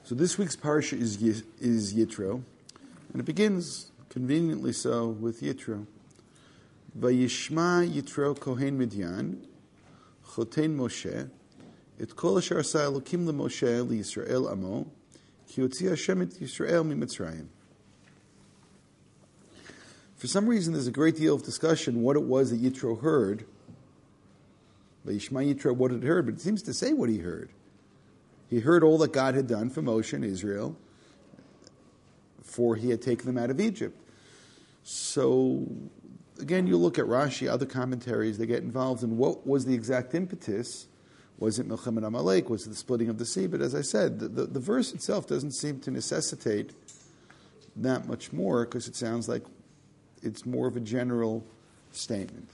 So this week's parsha is Yitro, and it begins conveniently so with Yitro. Vayishma Yitro Kohen Midyan, Choten Moshe, et kol asher asa Elokim leMoshe liYisrael amo, ki yotzi Hashem et Yisrael miMitzrayim. For some reason, there's a great deal of discussion what it was that Yitro heard. Vayishma Yitro, what it heard, but it seems to say what he heard. He heard all that God had done for Moshe and Israel, for he had taken them out of Egypt. So, again, you look at Rashi, other commentaries, they get involved in what was the exact impetus. Was it Milchemet Amalek? Was it the splitting of the sea? But as I said, the verse itself doesn't seem to necessitate that much more, because it sounds like it's more of a general statement.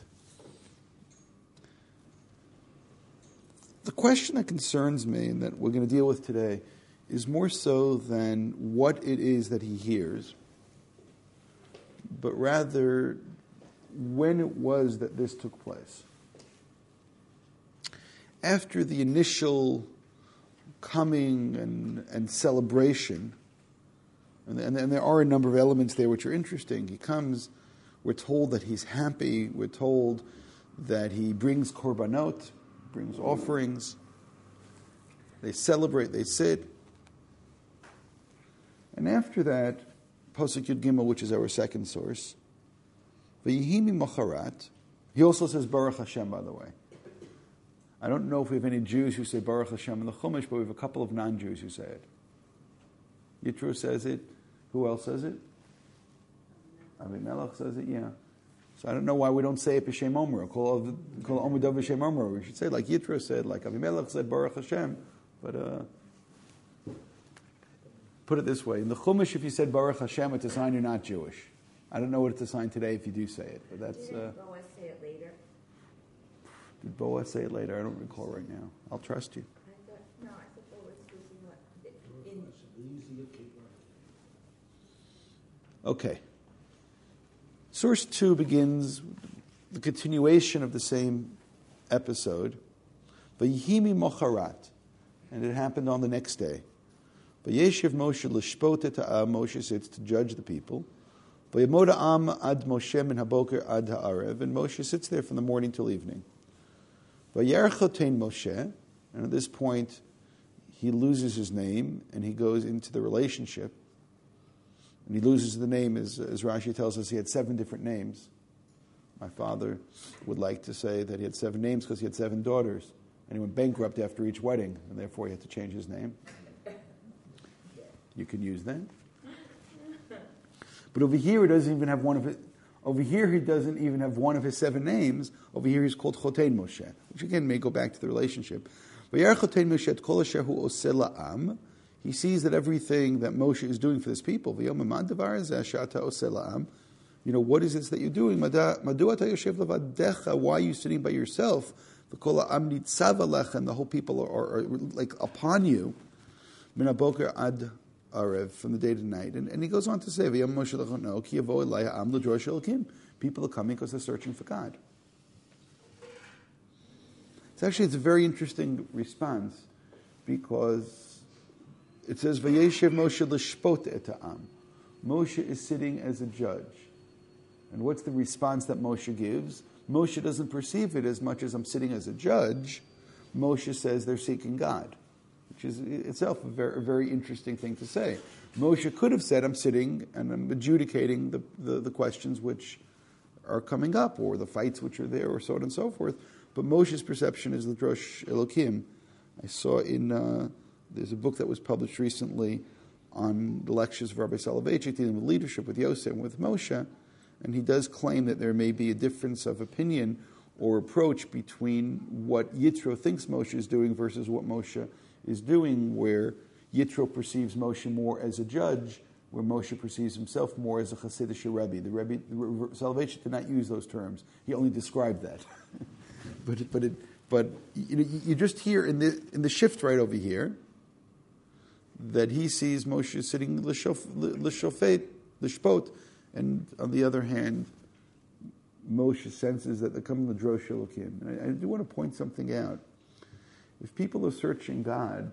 The question that concerns me and that we're going to deal with today is more so than what it is that he hears, but rather when it was that this took place. After the initial coming and celebration, and there are a number of elements there which are interesting. He comes, we're told that he's happy, we're told that he brings korbanot, brings offerings, they celebrate, they sit. And after that, Pasuk Yud Gimel, which is our second source, V'yihimi Macharat, he also says Baruch Hashem, by the way. I don't know if we have any Jews who say Baruch Hashem in the Chumash, but we have a couple of non-Jews who say it. Yitro says it. Who else says it? Avimelech says it, yeah. So I don't know why we don't say it b'Shem Omer. Kol Omedav b'Shem Omer. We should say like Yitro said, like Avimelech said Baruch Hashem. But put it this way. In the Chumash, if you said Baruch Hashem, it's a sign you're not Jewish. I don't know what it's a sign today if you do say it. But that's... Did Boaz say it later? Did Boaz say it later? I don't recall right now. I'll trust you. I thought Boaz was in... Okay. Source 2 begins the continuation of the same episode. Vayihimi Mocharat. And it happened on the next day. Vayeshiv Moshe l'shpot et ha'am. Moshe sits to judge the people. Vayamod ha'am ad Moshe min haboker ad ha'arev. And Moshe sits there from the morning till evening. Vayarech choten Moshe. And at this point, he loses his name and he goes into the relationship. And he loses the name, as Rashi tells us, he had 7 different names. My father would like to say that he had 7 names because he had 7 daughters. And he went bankrupt after each wedding, and therefore he had to change his name. You can use that. But over here, he doesn't even have one of it. Over here, he doesn't even have one of his 7 names. Over here, he's called Choten Moshe, which again may go back to the relationship. He sees that everything that Moshe is doing for this people, what is this that you're doing? Why are you sitting by yourself? And the whole people are like upon you, from the day to night. And he goes on to say, people are coming because they're searching for God. It's a very interesting response, because it says, Vayeshev Moshe l'shpot et ha'am. Moshe is sitting as a judge. And what's the response that Moshe gives? Moshe doesn't perceive it as much as I'm sitting as a judge. Moshe says they're seeking God, which is itself a very, very interesting thing to say. Moshe could have said, I'm sitting and I'm adjudicating the questions which are coming up, or the fights which are there, or so on and so forth. But Moshe's perception is L'drosh Elokim. I saw in... there's a book that was published recently on the lectures of Rabbi Soloveitchik dealing with leadership with Yosef and with Moshe, and he does claim that there may be a difference of opinion or approach between what Yitro thinks Moshe is doing versus what Moshe is doing, where Yitro perceives Moshe more as a judge, where Moshe perceives himself more as a Hasidic Rebbe. The Rebbe Soloveitchik did not use those terms; he only described that. But you just hear in the shift right over here that he sees Moshe sitting l'shpot, and on the other hand, Moshe senses that they're coming L'drosh Elokim. And I do want to point something out. If people are searching God,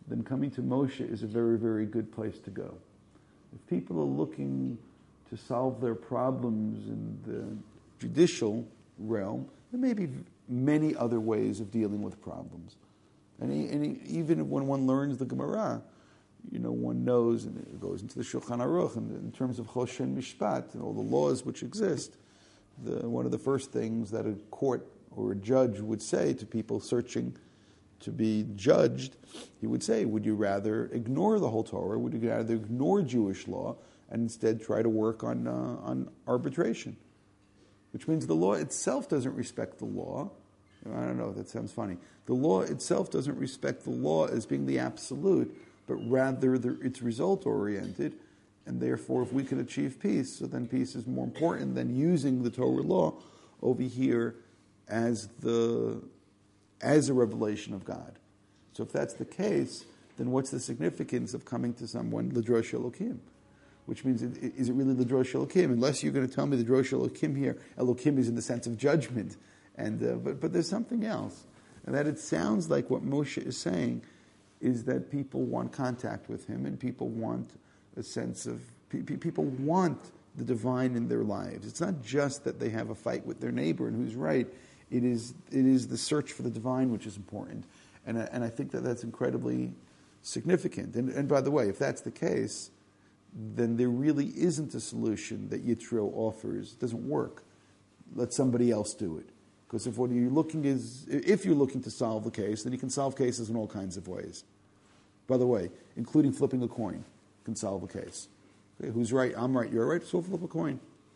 then coming to Moshe is a very, very good place to go. If people are looking to solve their problems in the judicial realm, there may be many other ways of dealing with problems. And even when one learns the Gemara, one knows, and it goes into the Shulchan Aruch, and in terms of Choshen Mishpat, and all the laws which exist, one of the first things that a court or a judge would say to people searching to be judged, he would say, would you rather ignore the whole Torah, would you rather ignore Jewish law, and instead try to work on arbitration? Which means the law itself doesn't respect the law. I don't know, that sounds funny. The law itself doesn't respect the law as being the absolute, but rather it's result-oriented, and therefore if we can achieve peace, so then peace is more important than using the Torah law over here as a revelation of God. So if that's the case, then what's the significance of coming to someone, L'drosh Elokim? Which means, is it really L'drosh Elokim? Unless you're going to tell me the L'drosh Elokim here, Elokim is in the sense of judgment. But there's something else. And that it sounds like what Moshe is saying is that people want contact with him, and people want a sense of, people want the divine in their lives. It's not just that they have a fight with their neighbor and who's right. It is the search for the divine which is important. And I think that that's incredibly significant. And by the way, if that's the case, then there really isn't a solution that Yitro offers. It doesn't work. Let somebody else do it. Because if you're looking to solve the case, then you can solve cases in all kinds of ways. By the way, including flipping a coin can solve a case. Okay, who's right? I'm right, you're right, so flip a coin.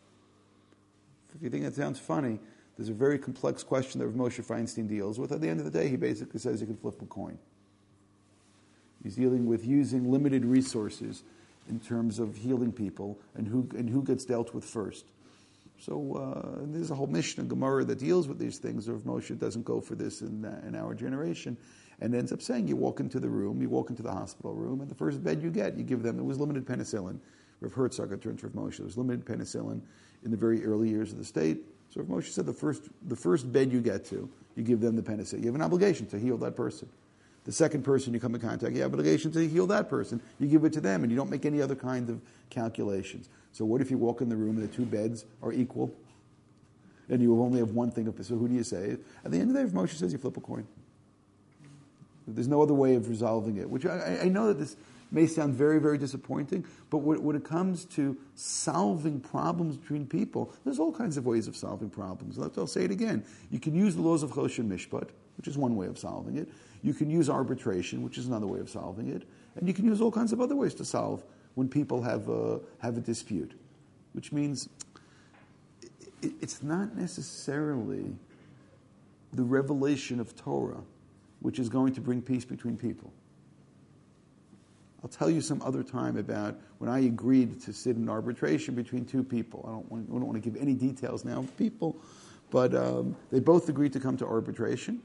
If you think that sounds funny, there's a very complex question that Moshe Feinstein deals with. At the end of the day, he basically says you can flip a coin. He's dealing with using limited resources in terms of healing people and who gets dealt with first. So there's a whole Mishnah Gemara that deals with these things. Rav Moshe doesn't go for this in our generation, and ends up saying you walk into the room, you walk into the hospital room, and the first bed you get, you give them. It was limited penicillin. Rav Herzog turned to Rav Moshe. It was limited penicillin in the very early years of the state. So Rav Moshe said the first bed you get to, you give them the penicillin. You have an obligation to heal that person. The second person you come in contact, you have an obligation to heal that person. You give it to them, and you don't make any other kind of calculations. So what if you walk in the room and the two beds are equal, and you only have one thing? So who do you save? At the end of the day, if Moshe says you flip a coin. There's no other way of resolving it, which I know that this may sound very, very disappointing, but when it comes to solving problems between people, there's all kinds of ways of solving problems. I'll say it again. You can use the laws of Choshen Mishpat, which is one way of solving it. You can use arbitration, which is another way of solving it. And you can use all kinds of other ways to solve when people have a dispute, which means it's not necessarily the revelation of Torah which is going to bring peace between people. I'll tell you some other time about when I agreed to sit in arbitration between two people. I don't want to give any details now of people, but they both agreed to come to arbitration,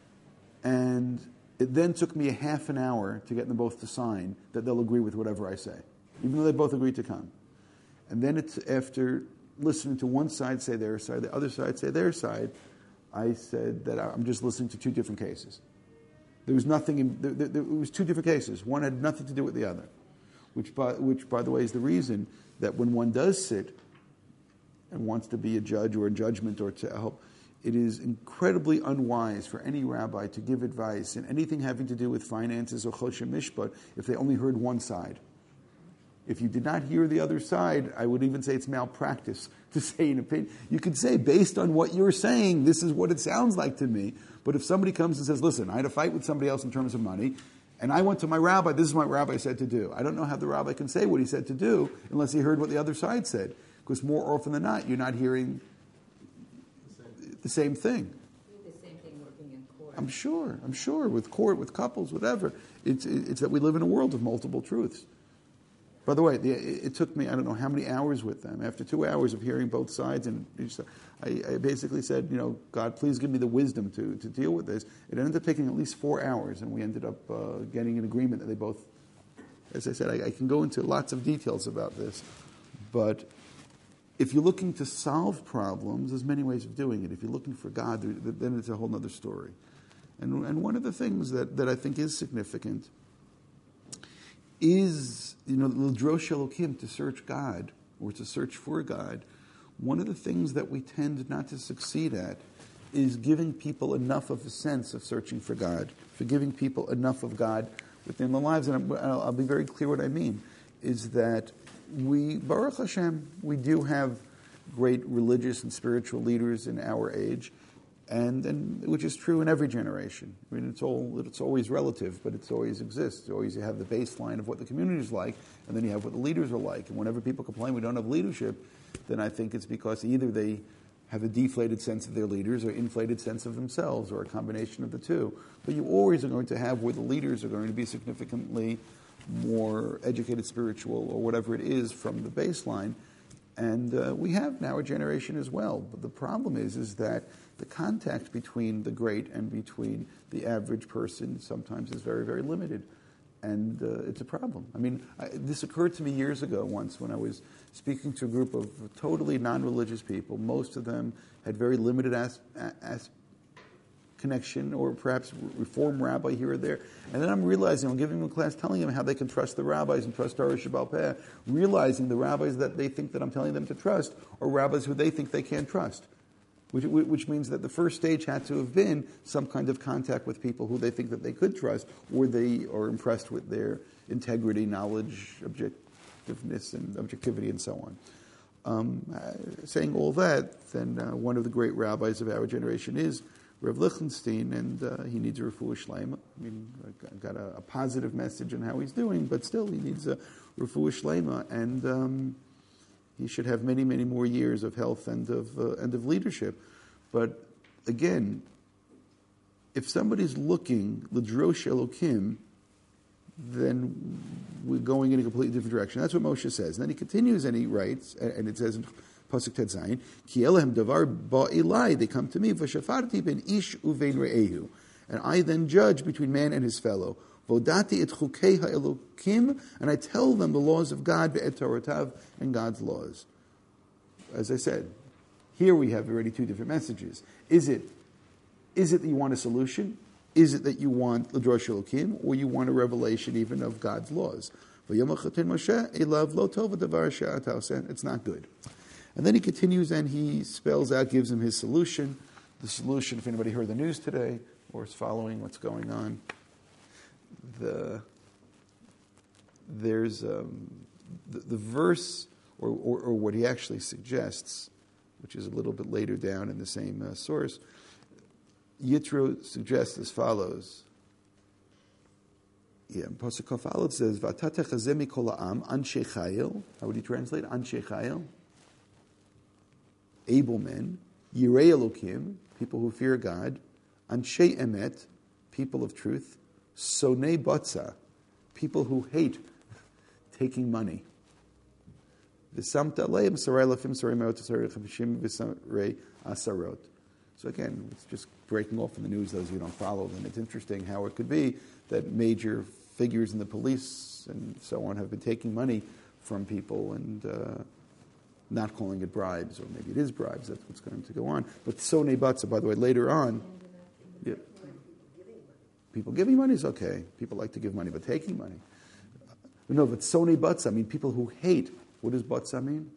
and it then took me a half an hour to get them both to sign that they'll agree with whatever I say, even though they both agreed to come. And then it's after listening to one side say their side, the other side say their side, I said that I'm just listening to two different cases. There was nothing it was two different cases. One had nothing to do with the other, which by the way is the reason that when one does sit and wants to be a judge or a judgment or to help, it is incredibly unwise for any rabbi to give advice in anything having to do with finances or choshen mishpat if they only heard one side. If you did not hear the other side, I would even say it's malpractice to say an opinion. You could say, based on what you're saying, this is what it sounds like to me. But if somebody comes and says, listen, I had a fight with somebody else in terms of money, and I went to my rabbi, this is what my rabbi said to do. I don't know how the rabbi can say what he said to do unless he heard what the other side said. Because more often than not, you're not hearing the same thing. The same thing working in court. I'm sure, with court, with couples, whatever. It's that we live in a world of multiple truths. By the way, it took me, I don't know how many hours with them. After 2 hours of hearing both sides, and I basically said, God, please give me the wisdom to deal with this. It ended up taking at least 4 hours, and we ended up getting an agreement that they both, as I said, I can go into lots of details about this. But if you're looking to solve problems, there's many ways of doing it. If you're looking for God, then it's a whole other story. And one of the things that I think is significant is, l'drosh Elokim, to search God, or to search for God. One of the things that we tend not to succeed at is giving people enough of a sense of searching for God, for giving people enough of God within their lives. And I'll be very clear what I mean, is that we, Baruch Hashem, we do have great religious and spiritual leaders in our age, and which is true in every generation. I mean, it's always relative, but it always exists. Always you have the baseline of what the community is like, and then you have what the leaders are like. And whenever people complain we don't have leadership, then I think it's because either they have a deflated sense of their leaders or inflated sense of themselves, or a combination of the two. But you always are going to have where the leaders are going to be significantly more educated, spiritual, or whatever it is from the baseline. And we have now a generation as well. But the problem is that the contact between the great and between the average person sometimes is very, very limited. And it's a problem. I mean, this occurred to me years ago once when I was speaking to a group of totally non-religious people. Most of them had very limited connection, or perhaps reform rabbi here or there. And then I'm realizing, I'm giving them a class telling them how they can trust the rabbis and trust Torah Shabbal Peh, realizing the rabbis that they think that I'm telling them to trust are rabbis who they think they can't trust. Which means that the first stage had to have been some kind of contact with people who they think that they could trust, or they are impressed with their integrity, knowledge, objectiveness, and objectivity, and so on. Saying all that, then one of the great rabbis of our generation is Rav Lichtenstein, and he needs a refuah shleima. I mean, I got a positive message on how he's doing, but still he needs a refuah shleima, and he should have many, many more years of health and of leadership. But again, if somebody's looking l'drosh Elokim, then we're going in a completely different direction. That's what Moshe says. And then he continues and he writes, and it says in Pasuk Tet Zayin, Ki Elohem davar ba ilai, they come to me, v'shafarti ben ish uvein re'ehu, and I then judge between man and his fellow. Vodati et chukei ha'elokim, and I tell them the laws of God, ve'et Toratav, and God's laws. As I said, here we have already two different messages. Is it that you want a solution? Is it that you want l'drosh Elokim, or you want a revelation even of God's laws? It's not good. And then he continues and he spells out, gives him his solution. The solution, if anybody heard the news today or is following what's going on, there's the verse, or what he actually suggests, which is a little bit later down in the same source. Yitro suggests as follows. Yeah, Pasuk Kaf it says, "V'atata chazemi kol ha'am anshe chayil." How would you translate anshe chayil? Able men, yirei Elokim, people who fear God, anshe emet, people of truth, sonei batza, people who hate taking money. V'samta aleim sarai lafim sarai me'ot sarai chafishim v'sarai asarot. So again, it's just breaking off in the news, those who don't follow them. It's interesting how it could be that major figures in the police and so on have been taking money from people and not calling it bribes, or maybe it is bribes, that's what's going to go on. But sonei batza, by the way, later on, yeah, people giving money is okay. People like to give money, but taking money. No, but sonei batza, I mean people who hate. What does batza mean?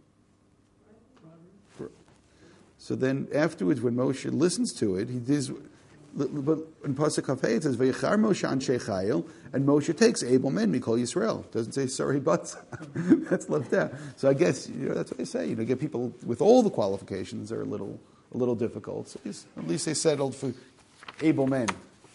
So then afterwards, when Moshe listens to it, he does. But in Pasuk Kafei it says, "Vayechar Moshe anshe chayil," and Moshe takes able men. We call Yisrael. It doesn't say sorry, but that's left out. So I guess that's what they say. Get people with all the qualifications are a little difficult. So at least they settled for able men.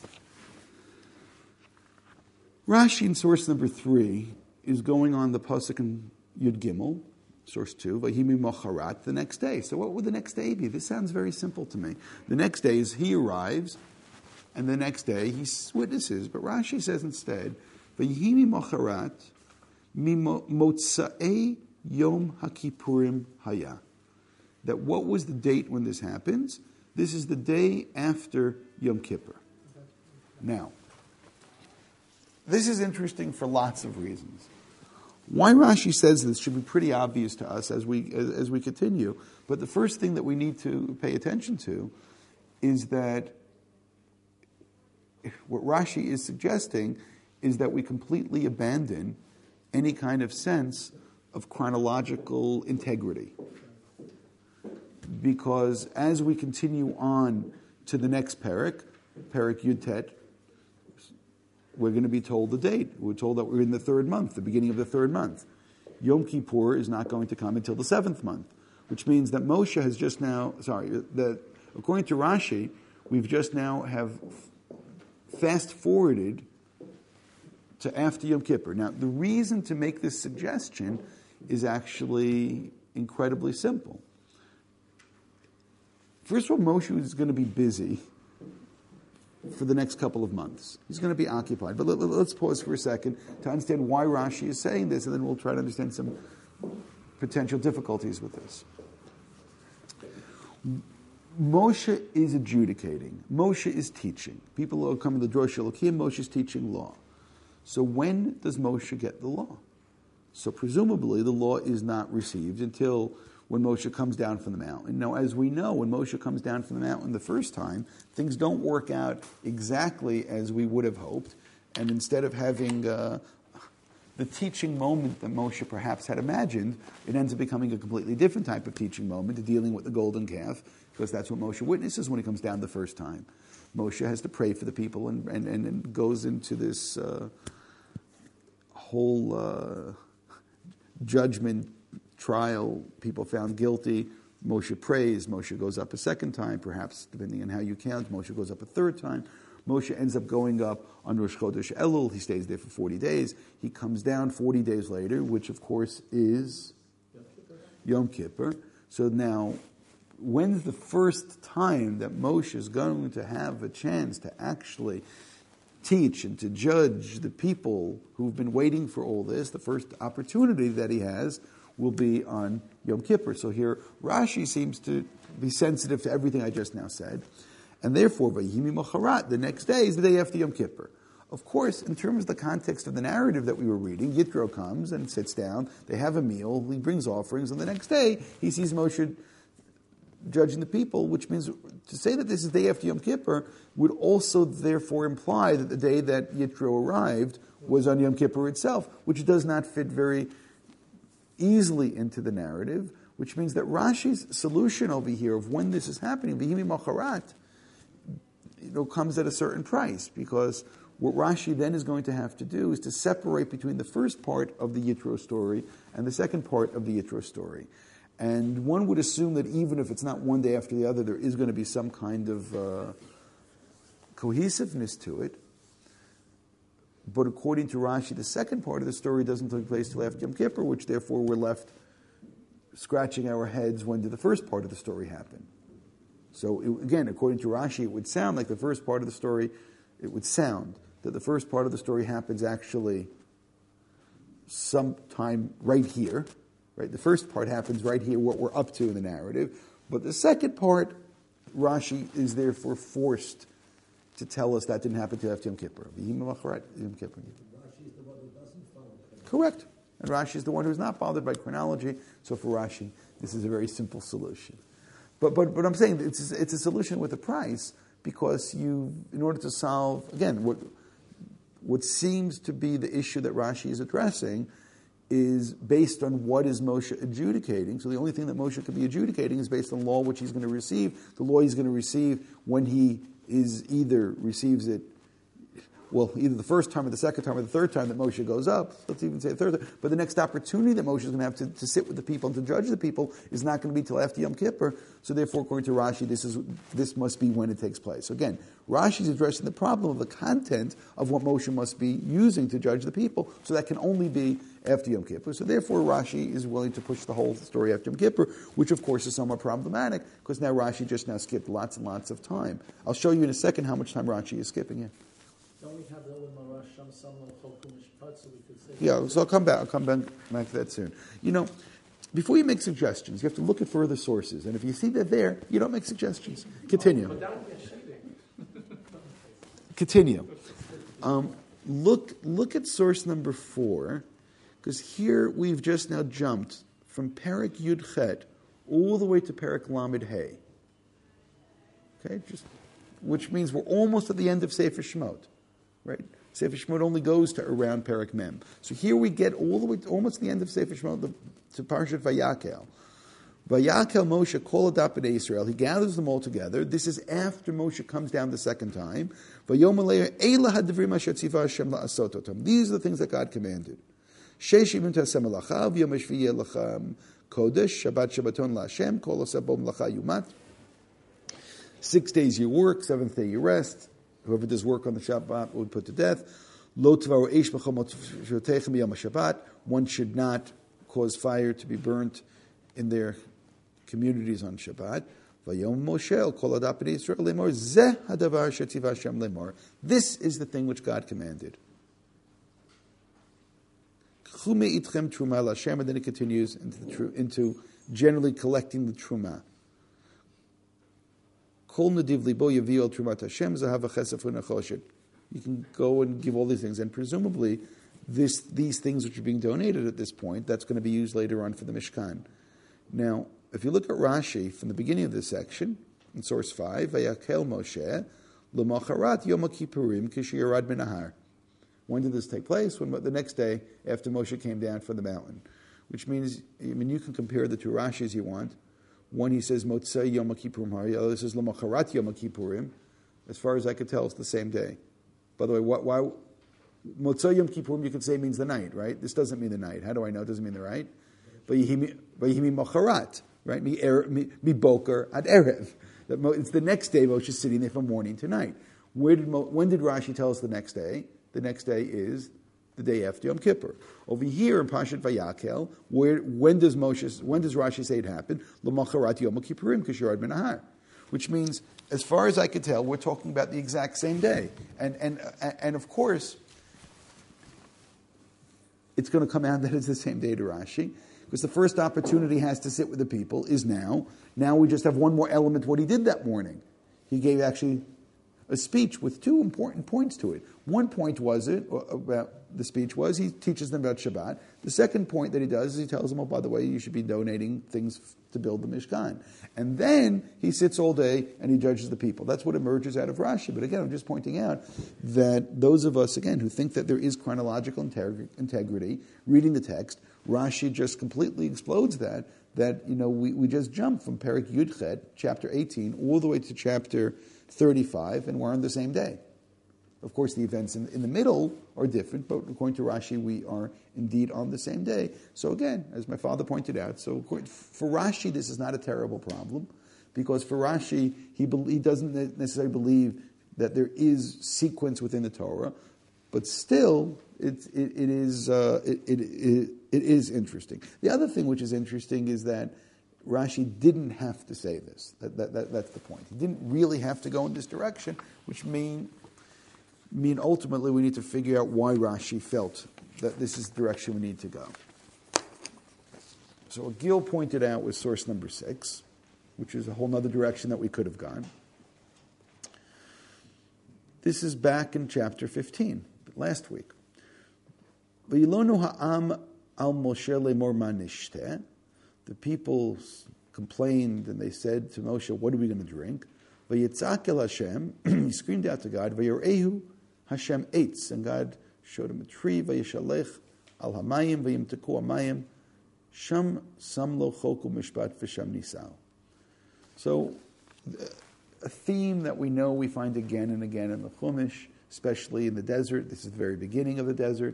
Rashi in source number 3 is going on the Pasuk in Yud Gimel. Source 2, Vahimi Mocharat, the next day. So what would the next day be? This sounds very simple to me. The next day is he arrives, and the next day he witnesses. But Rashi says instead, Vahimi Mocharat, Motza'ei Yom HaKippurim Haya. That what was the date when this happens? This is the day after Yom Kippur. Now, this is interesting for lots of reasons. Why Rashi says this should be pretty obvious to us as we continue. But the first thing that we need to pay attention to is that what Rashi is suggesting is that we completely abandon any kind of sense of chronological integrity. Because as we continue on to the next parak Yud Tet, we're going to be told the date. We're told that we're in the third month, the beginning of the third month. Yom Kippur is not going to come until the seventh month, which means that Moshe has just now, according to Rashi, we've just now have fast forwarded to after Yom Kippur. Now, the reason to make this suggestion is actually incredibly simple. First of all, Moshe is going to be busy for the next couple of months. He's going to be occupied. But let's pause for a second to understand why Rashi is saying this, and then we'll try to understand some potential difficulties with this. Moshe is adjudicating. Moshe is teaching. People who come to the Drosh Elokim, Moshe is teaching law. So when does Moshe get the law? So presumably the law is not received until when Moshe comes down from the mountain. Now, as we know, when Moshe comes down from the mountain the first time, things don't work out exactly as we would have hoped. And instead of having the teaching moment that Moshe perhaps had imagined, it ends up becoming a completely different type of teaching moment, dealing with the golden calf, because that's what Moshe witnesses when he comes down the first time. Moshe has to pray for the people and goes into this whole judgment trial, people found guilty. Moshe prays. Moshe goes up a second time, perhaps, depending on how you count. Moshe goes up a third time. Moshe ends up going up on Rosh Chodesh Elul. He stays there for 40 days. He comes down 40 days later, which, of course, is Yom Kippur. So now, when's the first time that Moshe is going to have a chance to actually teach and to judge the people who've been waiting for all this? The first opportunity that he has will be on Yom Kippur. So here, Rashi seems to be sensitive to everything I just now said. And therefore, Vayihimi Mocharat, the next day is the day after Yom Kippur. Of course, in terms of the context of the narrative that we were reading, Yitro comes and sits down, they have a meal, he brings offerings, and the next day he sees Moshe judging the people, which means to say that this is the day after Yom Kippur would also therefore imply that the day that Yitro arrived was on Yom Kippur itself, which does not fit very easily into the narrative, which means that Rashi's solution over here of when this is happening, Vihimi Macharat, comes at a certain price, because what Rashi then is going to have to do is to separate between the first part of the Yitro story and the second part of the Yitro story. And one would assume that even if it's not one day after the other, there is going to be some kind of cohesiveness to it. But according to Rashi, the second part of the story doesn't take place till after Yom Kippur, which therefore we're left scratching our heads, when did the first part of the story happen? So again, according to Rashi, it would sound like the first part of the story, it would sound that the first part of the story happens actually sometime right here. Right? The first part happens right here, what we're up to in the narrative. But the second part, Rashi is therefore forced to tell us that didn't happen till after Yom Kippur. Correct. And Rashi is the one who's not bothered by chronology. So for Rashi, this is a very simple solution. But I'm saying it's a solution with a price, because in order to solve, again, what seems to be the issue that Rashi is addressing is based on what is Moshe adjudicating. So the only thing that Moshe could be adjudicating is based on law which he's going to receive. The law he's going to receive when he receives it, well, either the first time or the second time or the third time that Moshe goes up. Let's even say the third time. But the next opportunity that Moshe is going to have to sit with the people and to judge the people is not going to be till after Yom Kippur. So therefore, according to Rashi, this must be when it takes place. So again, Rashi is addressing the problem of the content of what Moshe must be using to judge the people. So that can only be after Yom Kippur. So therefore, Rashi is willing to push the whole story after Yom Kippur, which of course is somewhat problematic, because now Rashi just now skipped lots and lots of time. I'll show you in a second how much time Rashi is skipping here. Don't we have so we could say... Yeah, so I'll come back to that soon. Before you make suggestions, you have to look at further sources. And if you see that there, you don't make suggestions. Continue. Continue. Look at source number 4, because here we've just now jumped from Perek Yud Chet all the way to Perek Lamed Hey. Okay, which means we're almost at the end of Sefer Shemot. Right? Sefer Shemot only goes to around Perek Mem. So here we get all the way to almost the end of Sefer Shemot to Parshat Vayakel. Vayakel Moshe kol adapet Israel. He gathers them all together. This is after Moshe comes down the second time. These are the things that God commanded. Kodesh, Shabbat Shabbaton LaHashem, Kol Oseh Melacha Yumat. 6 days you work, 7th day you rest. Whoever does work on the Shabbat will be put to death. Lo tvaru eish b'chomotechem b'yom Shabbat. One should not cause fire to be burnt in their communities on Shabbat. Vayom Moshe Kol Adap B'nei Yisrael Lemor Zeh Hadavar Shetiv Hashem Lemor. This is the thing which God commanded. And then it continues into generally collecting the truma. You can go and give all these things, and presumably these things which are being donated at this point, that's going to be used later on for the Mishkan. Now, if you look at Rashi from the beginning of this section, in source 5, Vayakel Moshe l'macharat Yom Kippurim k'shiyarad minahar. When did this take place? When the next day after Moshe came down from the mountain. Which means, you can compare the two Rashis you want. One he says Motzei Yom Kippurim Har, the other says L'macharat Yom Kippurim. As far as I could tell, it's the same day. By the way, why Motzei Yom Kippurim you could say means the night, right? This doesn't mean the night. How do I know it doesn't mean the right? But Yihimi Macharat, right? Mi Boker ad Erev. It's the next day Moshe is sitting there from morning to night. When did Rashi tell us the next day? The next day is the day after Yom Kippur. Over here in Parshat Vayakel, when does Rashi say it happened? L'macharat Yom Kippurim k'shirad minahar, which means, as far as I could tell, we're talking about the exact same day. And of course, it's going to come out that it's the same day to Rashi, because the first opportunity he has to sit with the people is now. Now we just have one more element what he did that morning. He gave actually a speech with two important points to it. One point about the speech was he teaches them about Shabbat. The second point that he does is he tells them, oh, by the way, you should be donating things to build the Mishkan. And then he sits all day and he judges the people. That's what emerges out of Rashi. But again, I'm just pointing out that those of us, again, who think that there is chronological integrity, reading the text, Rashi just completely explodes that we just jump from Perek Yudchet, chapter 18, all the way to chapter 35, and we're on the same day. Of course, the events in the middle are different, but according to Rashi, we are indeed on the same day. So again, as my father pointed out, for Rashi, this is not a terrible problem, because for Rashi, he doesn't necessarily believe that there is sequence within the Torah, but still, it is interesting. The other thing which is interesting is that Rashi didn't have to say this. That's the point. He didn't really have to go in this direction, which mean ultimately we need to figure out why Rashi felt that this is the direction we need to go. So what Gil pointed out was source number 6, which is a whole other direction that we could have gone. This is back in chapter 15, last week. V'yilonu ha'am al Moshe lemor ma nishteh. The people complained and they said to Moshe, what are we going to drink? V'yitzak el Hashem, he screamed out to God, v'yorehu Hashem eitz, and God showed him a tree, v'yishalech al hamayim, v'yimteku hamayim, sham samlo choku mishpat v'sham nisal. So, a theme that we know we find again and again in the Chumash, especially in the desert. This is the very beginning of the desert.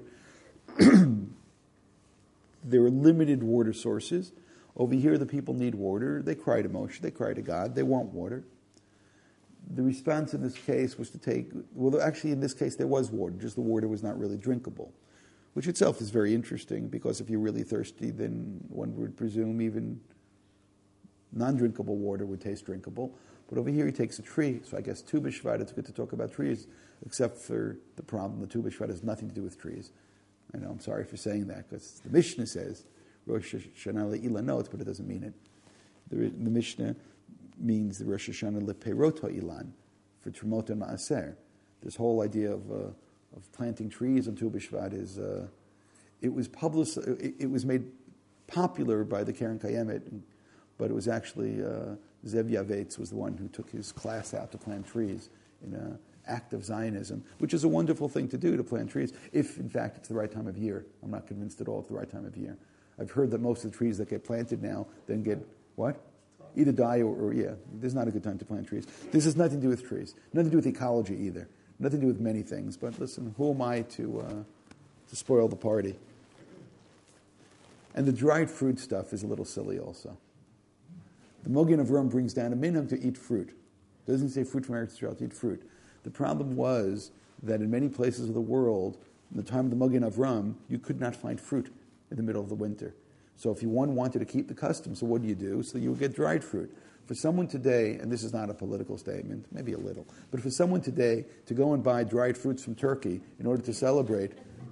There are limited water sources. Over here, the people need water. They cry to Moshe. They cry to God. They want water. The response in this case was actually in this case there was water, just the water was not really drinkable, which itself is very interesting, because if you're really thirsty, then one would presume even non-drinkable water would taste drinkable. But over here he takes a tree, so I guess Tu B'Shvat, it's good to talk about trees, except for the problem, the Tu B'Shvat has nothing to do with trees. I know, I'm sorry for saying that, because the Mishnah says, Rosh Hashanah le'ilanot, but it doesn't mean it. The Mishnah means the Rosh Hashanah le'perot ha'ilan, for Trumot and Ma'aser. This whole idea of planting trees on Tu B'Shvat is, it was made popular by the Keren Kayemet, but it was actually Zev Yavetz was the one who took his class out to plant trees act of Zionism, which is a wonderful thing to do, to plant trees, if in fact it's the right time of year. I'm not convinced at all it's the right time of year. I've heard that most of the trees that get planted now then get, what? Either die or this is not a good time to plant trees. This has nothing to do with trees, nothing to do with ecology either, nothing to do with many things. But listen, who am I to spoil the party? And the dried fruit stuff is a little silly also. The Mogen of Rum brings down a minhag to eat fruit. It doesn't say fruit from Eretz Yisrael, to eat fruit. The problem was that in many places of the world, in the time of the Mogen of Rum, you could not find fruit in the middle of the winter. So if one wanted to keep the custom, so what do? So you would get dried fruit. For someone today, and this is not a political statement, maybe a little, but for someone today to go and buy dried fruits from Turkey in order to celebrate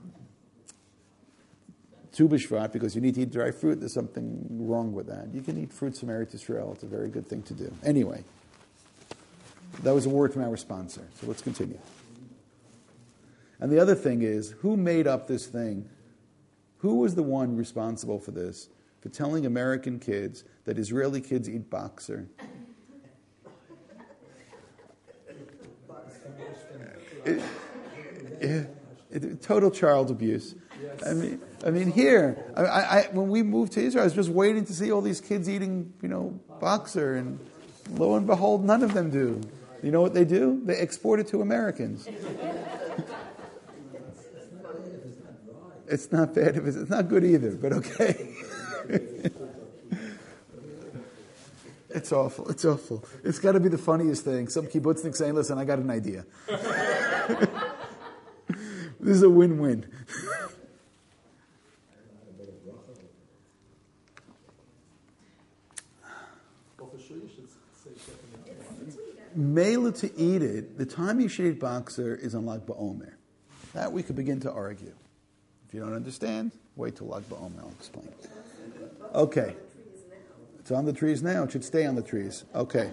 Tu B'Shvat, because you need to eat dry fruit, there's something wrong with that. You can eat fruits from Eretz Yisrael. It's a very good thing to do. Anyway, that was a word from our sponsor. So let's continue. And the other thing is, who made up this thing? Who was the one responsible for this? For telling American kids that Israeli kids eat boxer? Total child abuse. I mean, here, when we moved to Israel, I was just waiting to see all these kids eating, boxer, and lo and behold, none of them do. You know what they do? They export it to Americans. It's not bad. It's not good either, but okay. It's awful. It's awful. It's got to be the funniest thing. Some kibbutznik saying, listen, I got an idea. This is a win-win. Mela to eat it, the time you should eat boxer is on Lag BaOmer. That we could begin to argue. If you don't understand, wait till Lag BaOmer, I'll explain. Okay. It's on the trees now. It should stay on the trees. Okay.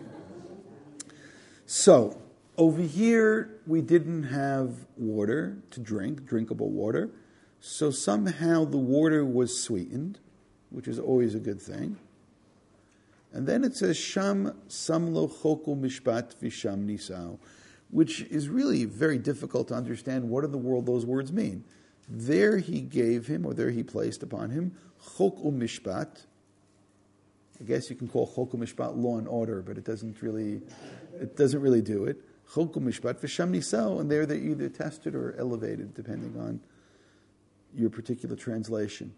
So, over here, we didn't have water to drink, drinkable water. So somehow the water was sweetened, which is always a good thing. And then it says, Sham samlo choku mishpat visham nisau, which is really very difficult to understand what in the world those words mean. There he gave him, or there he placed upon him, choku mishpat. I guess you can call choku mishpat law and order, but it doesn't really do it. Choku mishpat v'sham nisau, and there they're either tested or elevated, depending on your particular translation.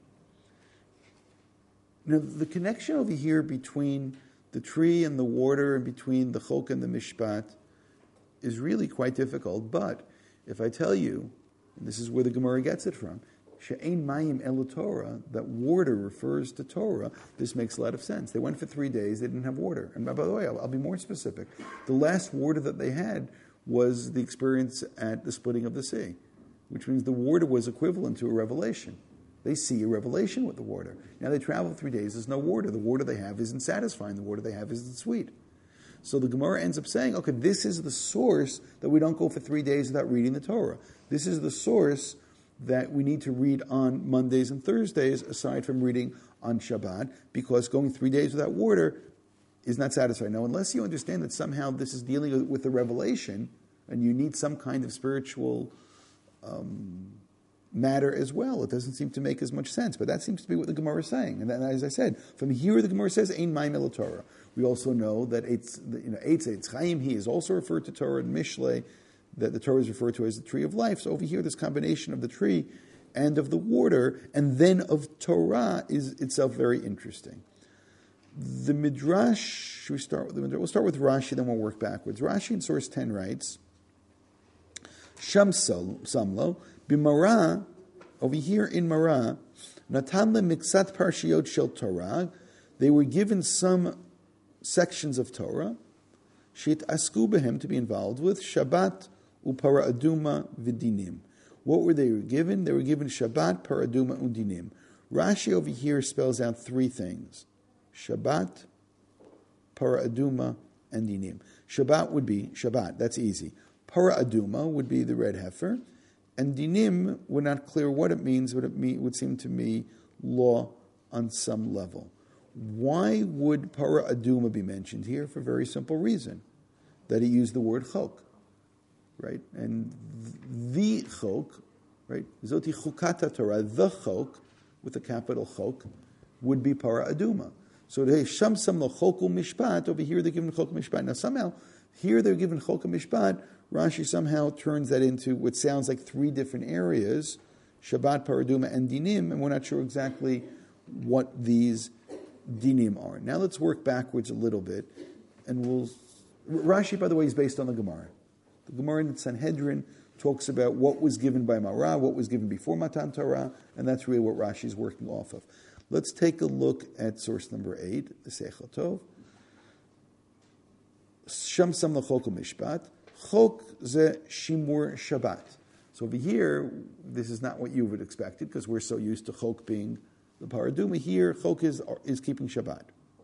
Now, the connection over here between the tree and the water and between the chok and the mishpat is really quite difficult. But if I tell you, and this is where the Gemara gets it from, she'ein mayim el Torah, that water refers to Torah, this makes a lot of sense. They went for 3 days, they didn't have water. And by the way, I'll be more specific. The last water that they had was the experience at the splitting of the sea, which means the water was equivalent to a revelation. They see a revelation with the water. Now they travel 3 days, there's no water. The water they have isn't satisfying. The water they have isn't sweet. So the Gemara ends up saying, okay, this is the source that we don't go for 3 days without reading the Torah. This is the source that we need to read on Mondays and Thursdays, aside from reading on Shabbat, because going 3 days without water is not satisfying. Now, unless you understand that somehow this is dealing with a revelation, and you need some kind of spiritual matter as well, it doesn't seem to make as much sense. But that seems to be what the Gemara is saying. And then, as I said, from here the Gemara says, Ein Mayim El Torah. We also know that Eitz Chaim, he is also referred to Torah in Mishlei, that the Torah is referred to as the tree of life. So over here, this combination of the tree and of the water, and then of Torah, is itself very interesting. The Midrash, should we start with the Midrash? We'll start with Rashi, then we'll work backwards. Rashi in source 10 writes, Sham Samlo, B'Mara, over here in Mara, Natan le Miksat Parshiyot Shel Torah, they were given some sections of Torah, Shit Asku Behem, to be involved with, Shabbat, Upara Aduma, Vidinim. What were they given? They were given Shabbat, Paraduma, Udinim. Rashi over here spells out 3 things. Shabbat, Paraduma, and Dinim. Shabbat would be Shabbat, that's easy. Paraduma would be the red heifer. And Dinim, we're not clear what it means, but it would seem to me law on some level. Why would Paraduma be mentioned here? For a very simple reason, that he used the word chok. right? And the chok, right? Zoti chukata Torah, the chok, with a capital chok, would be para aduma. So hey, sham sam lo choku mishpat, over here they're given chok mishpat. Now somehow, here they're given chok mishpat, Rashi somehow turns that into what sounds like three different areas, Shabbat, Paraduma, and Dinim, and we're not sure exactly what these Dinim are. Now let's work backwards a little bit, and Rashi, by the way, is based on the Gemara. The Gemara in the Sanhedrin talks about what was given by Marah, what was given before Matan Torah, and that's really what Rashi is working off of. Let's take a look at source number 8, the Seichel Tov. Sham sam l'chok mishpat. Chok ze shimur Shabbat. So over here, this is not what you would expect it, because we're so used to chok being the paraduma. Here, chok is keeping Shabbat.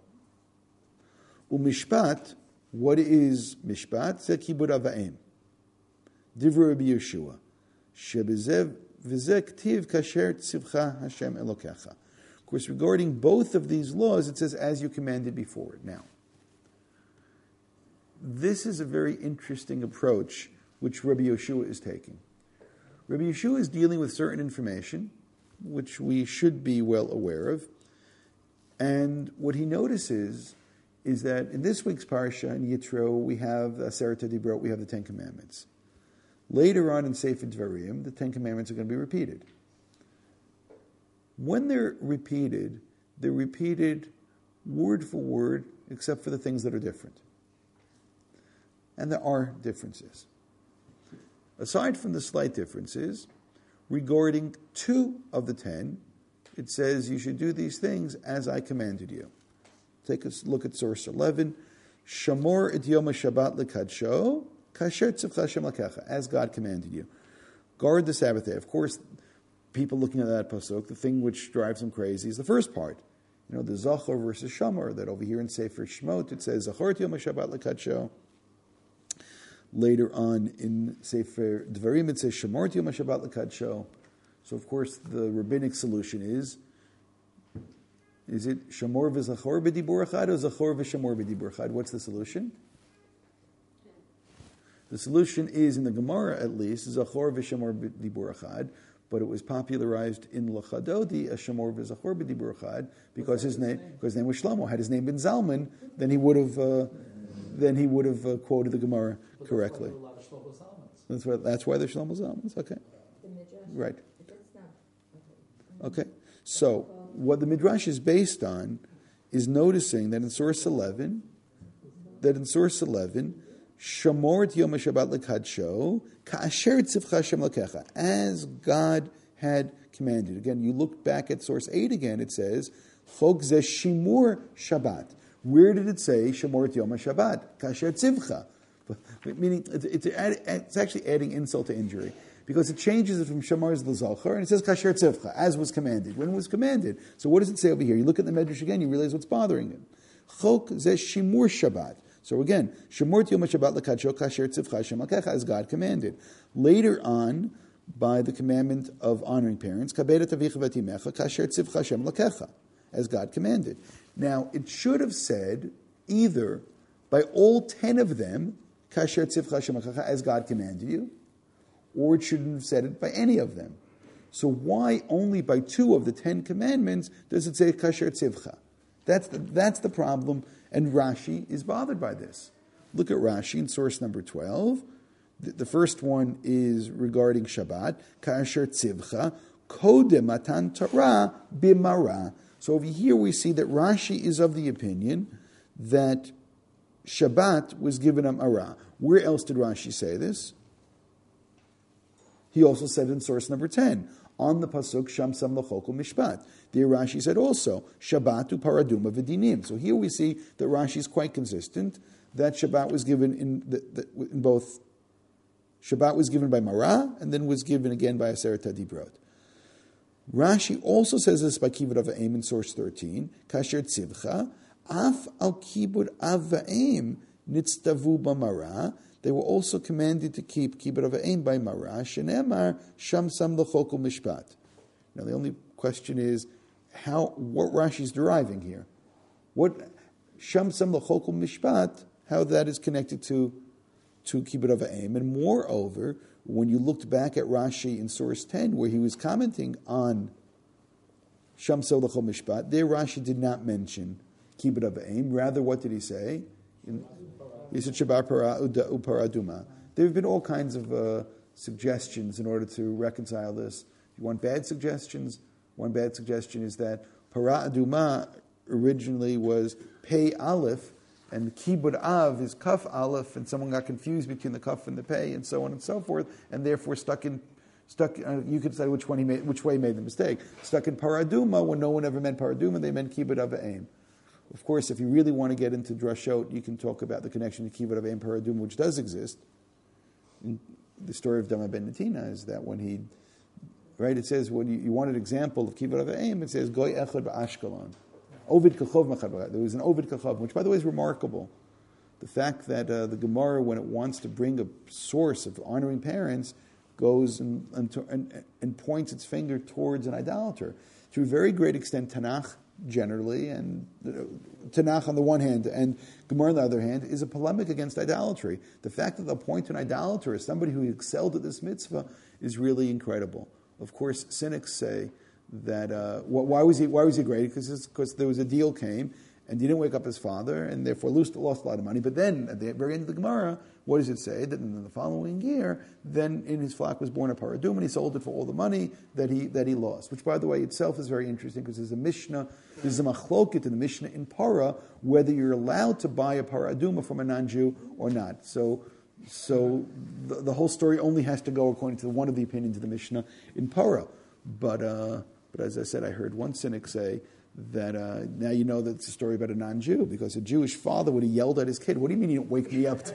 Umishpat, what is mishpat? Ze kibud ava'im. Divru Rabbi Yeshua. Shebezev v'ze ktiv kasher tzivcha Hashem elokecha. Of course, regarding both of these laws, it says, as you commanded before. Now, this is a very interesting approach which Rabbi Yeshua is taking. Rabbi Yeshua is dealing with certain information, which we should be well aware of. And what he notices is that in this week's parsha, in Yitro, we have Aseret HaDibrot, we have the Ten Commandments. Later on in Sefer Dvarim, the Ten Commandments are going to be repeated. When they're repeated word for word, except for the things that are different. And there are differences. Aside from the slight differences, regarding 2 of the 10, it says you should do these things as I commanded you. Take a look at source 11. Shamor et yom HaShabbat lekadsho, kasher tzivcha Hashem lakecha, as God commanded you. Guard the Sabbath day. Of course, people looking at that pasuk, the thing which drives them crazy is the first part. You know, the Zachor versus Shamor, that over here in Sefer Shemot, it says, Zachor et yom HaShabbat lekadsho. Later on in Sefer Dvarim, it says, Shemor Yom HaShabbat l'kadsho. So, of course, the rabbinic solution is it Shemor v'Zachor b'dibur echad or Zachor v'Shemor b'dibur echad? What's the solution? The solution is, in the Gemara at least, Zachor v'Shemor b'dibur echad, but it was popularized in Lachadodi as Shemor v'Zachor b'dibur echad because his name was Shlomo. Had his name been Zalman, then he would have quoted the Gemara correctly. That's why they're Shlomo Zalmans. Okay, right. Okay, so what the Midrash is based on is noticing that in source 11, Shamor et Yom HaShabbat l'kadsho, ka'asher tzivcha Hashem lakecha, as God had commanded. Again, you look back at source 8 again, it says, Chok ze shimur Shabbat. Where did it say Shamor et Yom HaShabbat? Kasher tzivcha. Meaning, it's actually adding insult to injury. Because it changes it from Shamar to Zalchar, and it says Kasher tzivcha, as was commanded. When it was commanded. So what does it say over here? You look at the Medrash again, you realize what's bothering him. Chok ze shimur Shabbat. So again, Shamor et Yom HaShabbat l'kadsho, Kasher tzivcha Hashem lakecha, as God commanded. Later on, by the commandment of honoring parents, Kabed et avicha v'timecha, Kasher tzivcha Hashem lakecha, as God commanded. Now, it should have said either by all 10 of them, Kasher tzivcha Hashem lakecha, as God commanded you, or it shouldn't have said it by any of them. So why only by 2 of the 10 commandments does it say Kasher tzivcha? That's the problem, and Rashi is bothered by this. Look at Rashi in source number 12. The first one is regarding Shabbat, Kasher tzivcha, kodem matan Torah b'mara. So over here we see that Rashi is of the opinion that Shabbat was given a marah. Where else did Rashi say this? He also said in source number 10, on the pasuk Sham Sam L'Chokol Mishpat. There Rashi said also, Shabbat Paraduma V'Dinim. So here we see that Rashi is quite consistent, that Shabbat was given in both, Shabbat was given by Marah, and then was given again by Aseret HaDibrot. Rashi also says this by Kibud Ava'im in source 13, Kasher Tzivcha, Af al Kibud Ava'im Nitztavu B'Marah. They were also commanded to keep Kibud Ava'im by Marah, Shenemar Sham Sam L'Chokol Mishpat. Now the only question is, what Rashi is deriving here? What Sham Sam L'Chokol Mishpat, how that is connected to to kibbud av va'em. And moreover, when you looked back at Rashi in source 10, where he was commenting on Shamso l'chol mishpat, there Rashi did not mention kibbud av va'em. Rather, what did he say? He said shabar para uparaduma. There have been all kinds of suggestions in order to reconcile this. You want bad suggestions? One bad suggestion is that para aduma originally was pei aleph, and kibbud av is kaf aleph, and someone got confused between the kaf and the pei, and so on and so forth, and therefore stuck. You could say which way made the mistake. Stuck in paraduma when no one ever meant paraduma, they meant kibbud av va'em. Of course, if you really want to get into drashot, you can talk about the connection to kibbud av va'em paraduma, which does exist. In the story of Dama ben Netina is that when he, right, it says when you want an example of kibbud av va'em, it says goy echad ba'ashkelon. Ovid Kachov Machad. There was an Ovid Kachov, which, by the way, is remarkable. The fact that the Gemara, when it wants to bring a source of honoring parents, goes and points its finger towards an idolater. To a very great extent, Tanakh generally, and Tanakh on the one hand, and Gemara on the other hand, is a polemic against idolatry. The fact that they'll point to an idolater as somebody who excelled at this mitzvah is really incredible. Of course, cynics say that why was he great? Because there was a deal came, and he didn't wake up his father, and therefore lost a lot of money. But then, at the very end of the Gemara, what does it say? That in the following year, then in his flock was born a paradum, and he sold it for all the money that he lost. Which, by the way, itself is very interesting, because there's a machloket in the Mishnah in Para, whether you're allowed to buy a paraduma from a non-Jew or not. So the whole story only has to go according to one of the opinions of the Mishnah in Para. But as I said, I heard one cynic say that now you know that it's a story about a non-Jew, because a Jewish father would have yelled at his kid, "What do you mean you didn't wake me up?"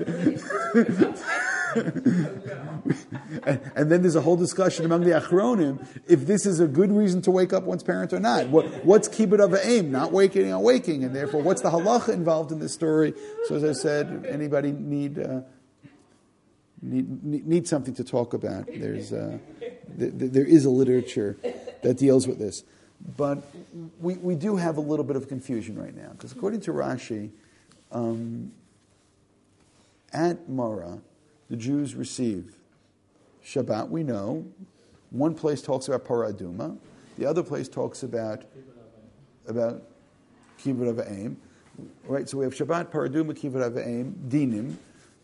and then there's a whole discussion among the Achronim if this is a good reason to wake up one's parent or not. What's kibbud av va'em? Not waking or waking, and therefore what's the halacha involved in this story? So as I said, anybody need something to talk about. There is a literature that deals with this. But we do have a little bit of confusion right now, because according to Rashi, at Mara, the Jews receive Shabbat, we know. One place talks about Paraduma. The other place talks about Kibbud av va'em. Right, so we have Shabbat, Paraduma, Kibbud av va'em, Dinim.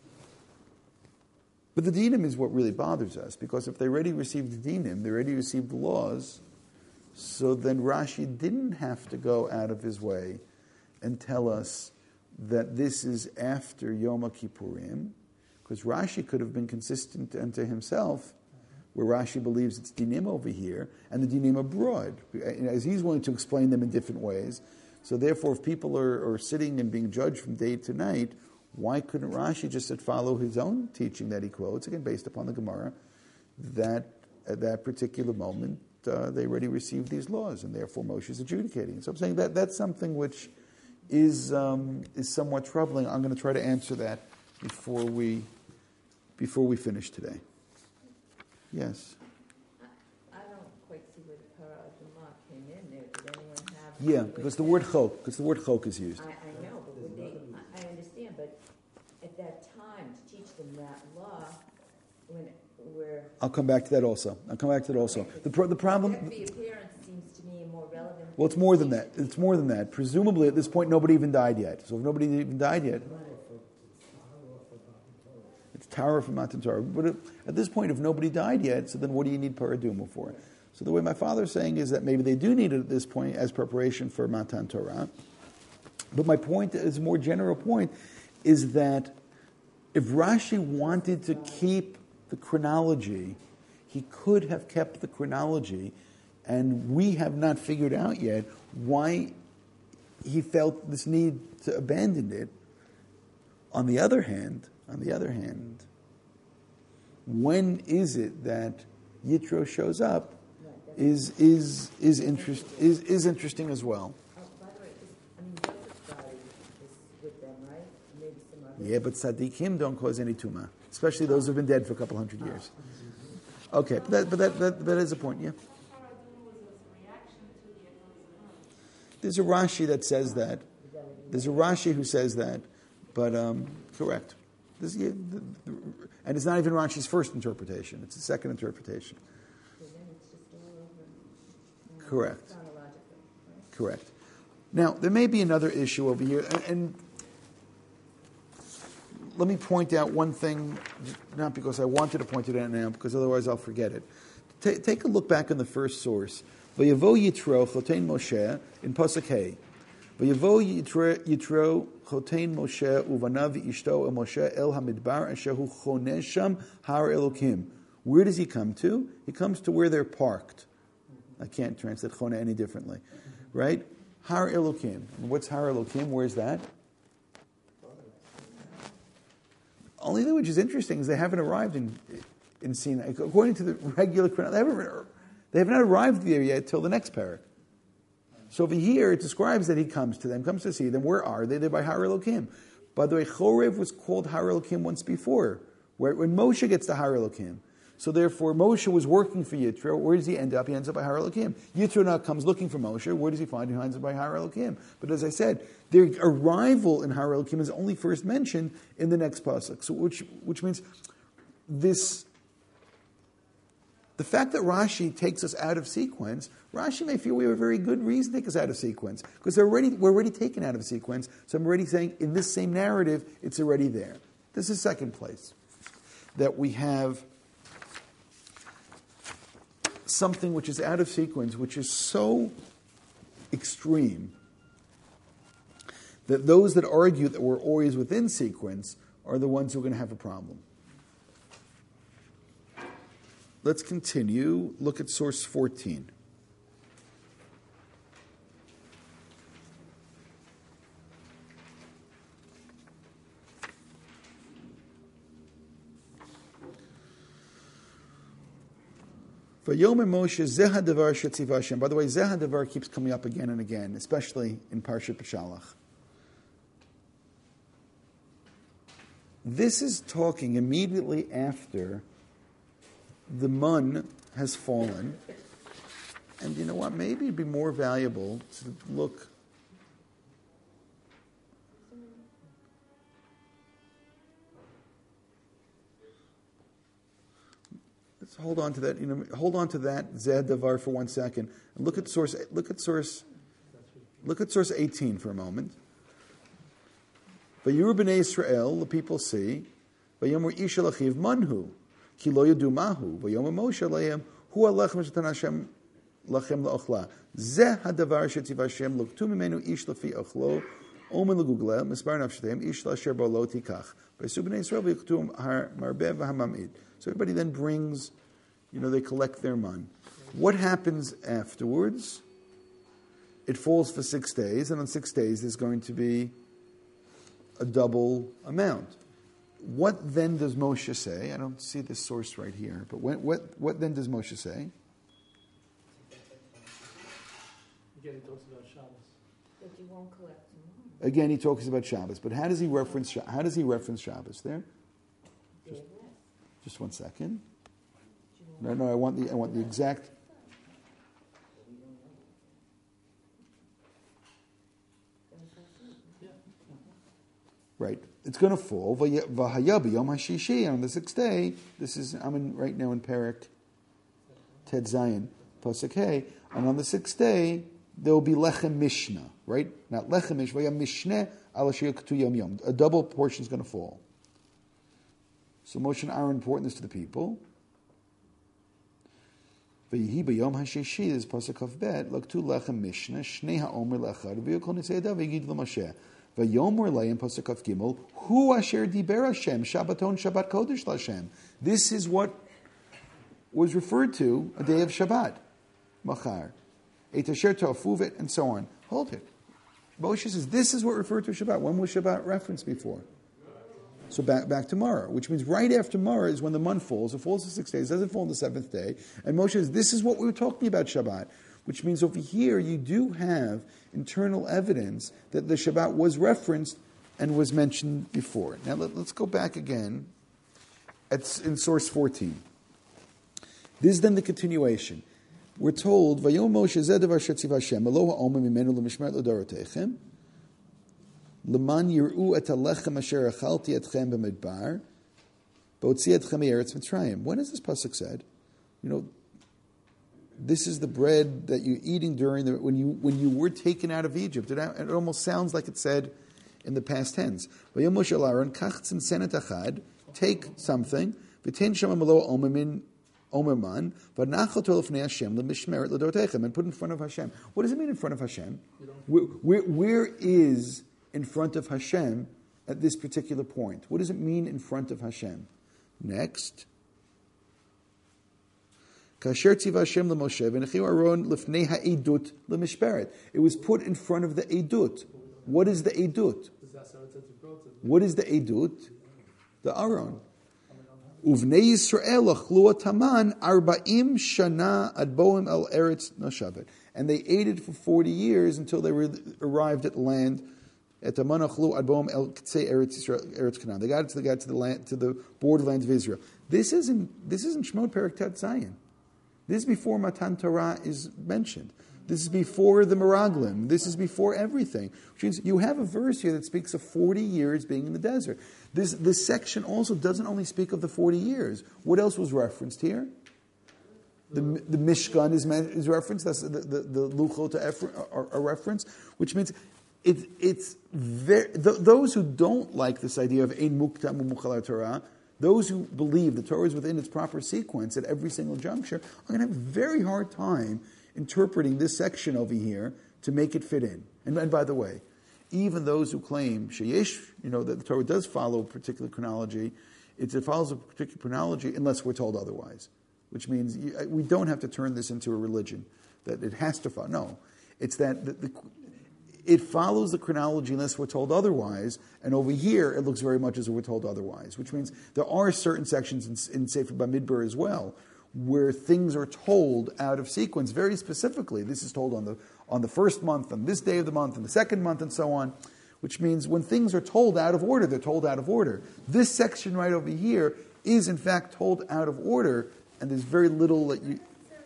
But the dinim is what really bothers us, because if they already received the dinim, they already received the laws, so then Rashi didn't have to go out of his way and tell us that this is after Yom Kippurim, because Rashi could have been consistent unto himself, where Rashi believes it's dinim over here, and the dinim abroad, as he's willing to explain them in different ways. So therefore, if people are sitting and being judged from day to night, why couldn't Rashi just follow his own teaching that he quotes, again based upon the Gemara, that at that particular moment they already received these laws, and therefore Moshe is adjudicating. So I'm saying that that's something which is somewhat troubling. I'm going to try to answer that before we finish today. Yes. I don't quite see where the paraduma came in there. Did anyone have? Yeah, because the word chok is used. I know, but would they? I understand, but at that time to teach them that law, where I'll come back to that also. The problem. that be a parent seems to me more relevant. Well, it's more than that. Presumably, at this point, nobody even died yet. So if nobody even died yet, it's Torah from Matan Torah. But at this point, if nobody died yet, so then what do you need paraduma for? So the way my father's saying is that maybe they do need it at this point as preparation for Matan Torah. But my point, is a more general point, is that if Rashi wanted to keep the chronology, he could have kept the chronology, and we have not figured out yet why he felt this need to abandon it. On the other hand, when is it that Yitro shows up is interesting as well. By the way, Joseph's body is with them, right? Maybe some other. Yeah, but tzaddikim don't cause any tumah, especially those who've been dead for a couple hundred years. Okay, but that is a point. Yeah. There's a Rashi that says that. There's a Rashi who says that, but correct. And it's not even Rashi's first interpretation. It's the second interpretation. So then it's just all over. Correct. Chronologically, right? Correct. Now, there may be another issue over here, and let me point out one thing, not because I wanted to point it out now, because otherwise I'll forget it. Take a look back in the first source. Vayavo Yitro chotein Moshe in Pasuk Hey. Vayavo Yitro chotein Moshe uvanav ishto el Moshe el hamidbar asher hu chonesham har Elokim. Where does he come to? He comes to where they're parked. I can't translate chona any differently, right? Har Elokim. What's Har Elokim? Where's that? Only thing which is interesting is they haven't arrived in Sinai. According to the regular chronology, they have not arrived there yet till the next parak. So over here, it describes that he comes to them, comes to see them. Where are they? They're by Har Elokim. By the way, Chorev was called Har Elokim once before, when Moshe gets to Har Elokim. So therefore, Moshe was working for Yitro. Where does he end up? He ends up by Har Elokim. Yitro now comes looking for Moshe. Where does he find? He finds him by Har Elokim. But as I said, their arrival in Har Elokim is only first mentioned in the next pasuk. So which means this. The fact that Rashi takes us out of sequence, Rashi may feel we have a very good reason to take us out of sequence because we're already taken out of sequence. So I'm already saying in this same narrative, it's already there. This is second place that we have something which is out of sequence, which is so extreme that those that argue that we're always within sequence are the ones who are going to have a problem. Let's continue. Look at source 14. Vayomer Moshe Zeh Hadavar Shetziva Hashem. By the way, Zeh Hadavar keeps coming up again and again, especially in Parshat Beshalach. This is talking immediately after the mun has fallen. And you know what? Maybe it'd be more valuable to look. Let's hold on to that. Hold on to that Zeh Davar for 1 second, and look at source 18 for a moment. Vayuru b'nei Yisrael, the people see. Vayomer ish el achiv manhu. Ki lo yadu mahu, v'yomer Moshe lehem, hu alechem shetan Hashem lachem la'ochla. Zeh hadavar shetziv Hashem, loktu mimenu ish lefi ochlo, omen l'gugle, mispar nafshetem, ish l'asher bo lo tikach. V'yesu b'nei Yisrael v'yiktu har marbeh v'hamamid. So everybody then brings, they collect their man. What happens afterwards? It falls for 6 days, and on 6 days there's going to be a double amount. What then does Moshe say? I don't see this source right here, but what then does Moshe say? Again, he talks about Shabbos. That you won't collect them. Again, he talks about Shabbos, but how does he reference Shabbos there? Just 1 second. No, I want the exact. Right. It's going to fall. V'haya b'yom hashishi, on the 6th day. I'm right now in Perek Ted Zion, Pasuk Hey, and on the 6th day there will be lechem mishnah, right? Not lechem mishnah, mishneh ala sheyaktu yom yom. A double portion is going to fall. So Moshe and Aaron report this to the people. V'yihi b'yom hashishi, this Pasuk of Bet, laktu lechem mishneh, shnei ha'omer lechad, v'yokol nisayadav, v'yigid l'Moshe. Vayomer leim Pasuk of Gimel, hu asher diber Hashem, Shabbaton Shabbat Kodesh L'Hashem. This is what was referred to a day of Shabbat, Machar, Et asher to'afuvet, and so on. Hold it. Moshe says this is what referred to Shabbat. When was Shabbat referenced before? So back to Mara, which means right after Mara is when the month falls. It falls for 6 days, it doesn't fall on the 7th day. And Moshe says this is what we were talking about Shabbat. Which means over here you do have internal evidence that the Shabbat was referenced and was mentioned before. Now let's go back again in source 14. This is then the continuation. We're told, Vayom Moshe zeh davar shetziv Hashem, Elo ha'omer mimenu l'mishmeret l'dorotechem. L'man yir'u et halechem asher achalti etchem b'midbar, b'otzi etchem me'eretz Mitzrayim. When is this pasuk said? This is the bread that you're eating when you were taken out of Egypt. It almost sounds like it said in the past tense. V'yom Moshe el Aaron, kach tzinsenet achad, take something, v'tein sham amalo omerman, v'nachal to l'fnei Hashem l'mishmeret l'dorotechem, and put in front of Hashem. What does it mean in front of Hashem? Where is in front of Hashem at this particular point? What does it mean in front of Hashem? Next. Kasher tziva Hashem l'Moshe v'nechiu Aaron l'fnei ha'edut l'mishperet. It was put in front of the edut. What is the edut? What is the edut? The Aaron. Uvnei Yisrael achlu taman 40 shana ad boim el eretz nashavet. And they ate it for 40 years until they arrived at land. At taman achlu ad boim el k'tzei eretz Canaan. They got to the land, to the borderlands of Israel. This isn't Shemot Perek Tet Zayin. This is before Matan Torah is mentioned. This is before the Meraglim. This is before everything. Which means you have a verse here that speaks of 40 years being in the desert. This section also doesn't only speak of the 40 years. What else was referenced here? The Mishkan is referenced. That's the Luchot are referenced, which means it's very, those who don't like this idea of Ein Muktam Umuchal Torah, those who believe the Torah is within its proper sequence at every single juncture, are going to have a very hard time interpreting this section over here to make it fit in. And by the way, even those who claim sheyesh, that the Torah does follow a particular chronology, it follows a particular chronology unless we're told otherwise, which means we don't have to turn this into a religion that it has to follow. No, it's that it follows the chronology unless we're told otherwise, and over here it looks very much as if we're told otherwise, which means there are certain sections in Sefer Bamidbar as well where things are told out of sequence very specifically. This is told on the first month, on this day of the month, on the second month, and so on, which means when things are told out of order, they're told out of order. This section right over here is in fact told out of order, and there's very little that you...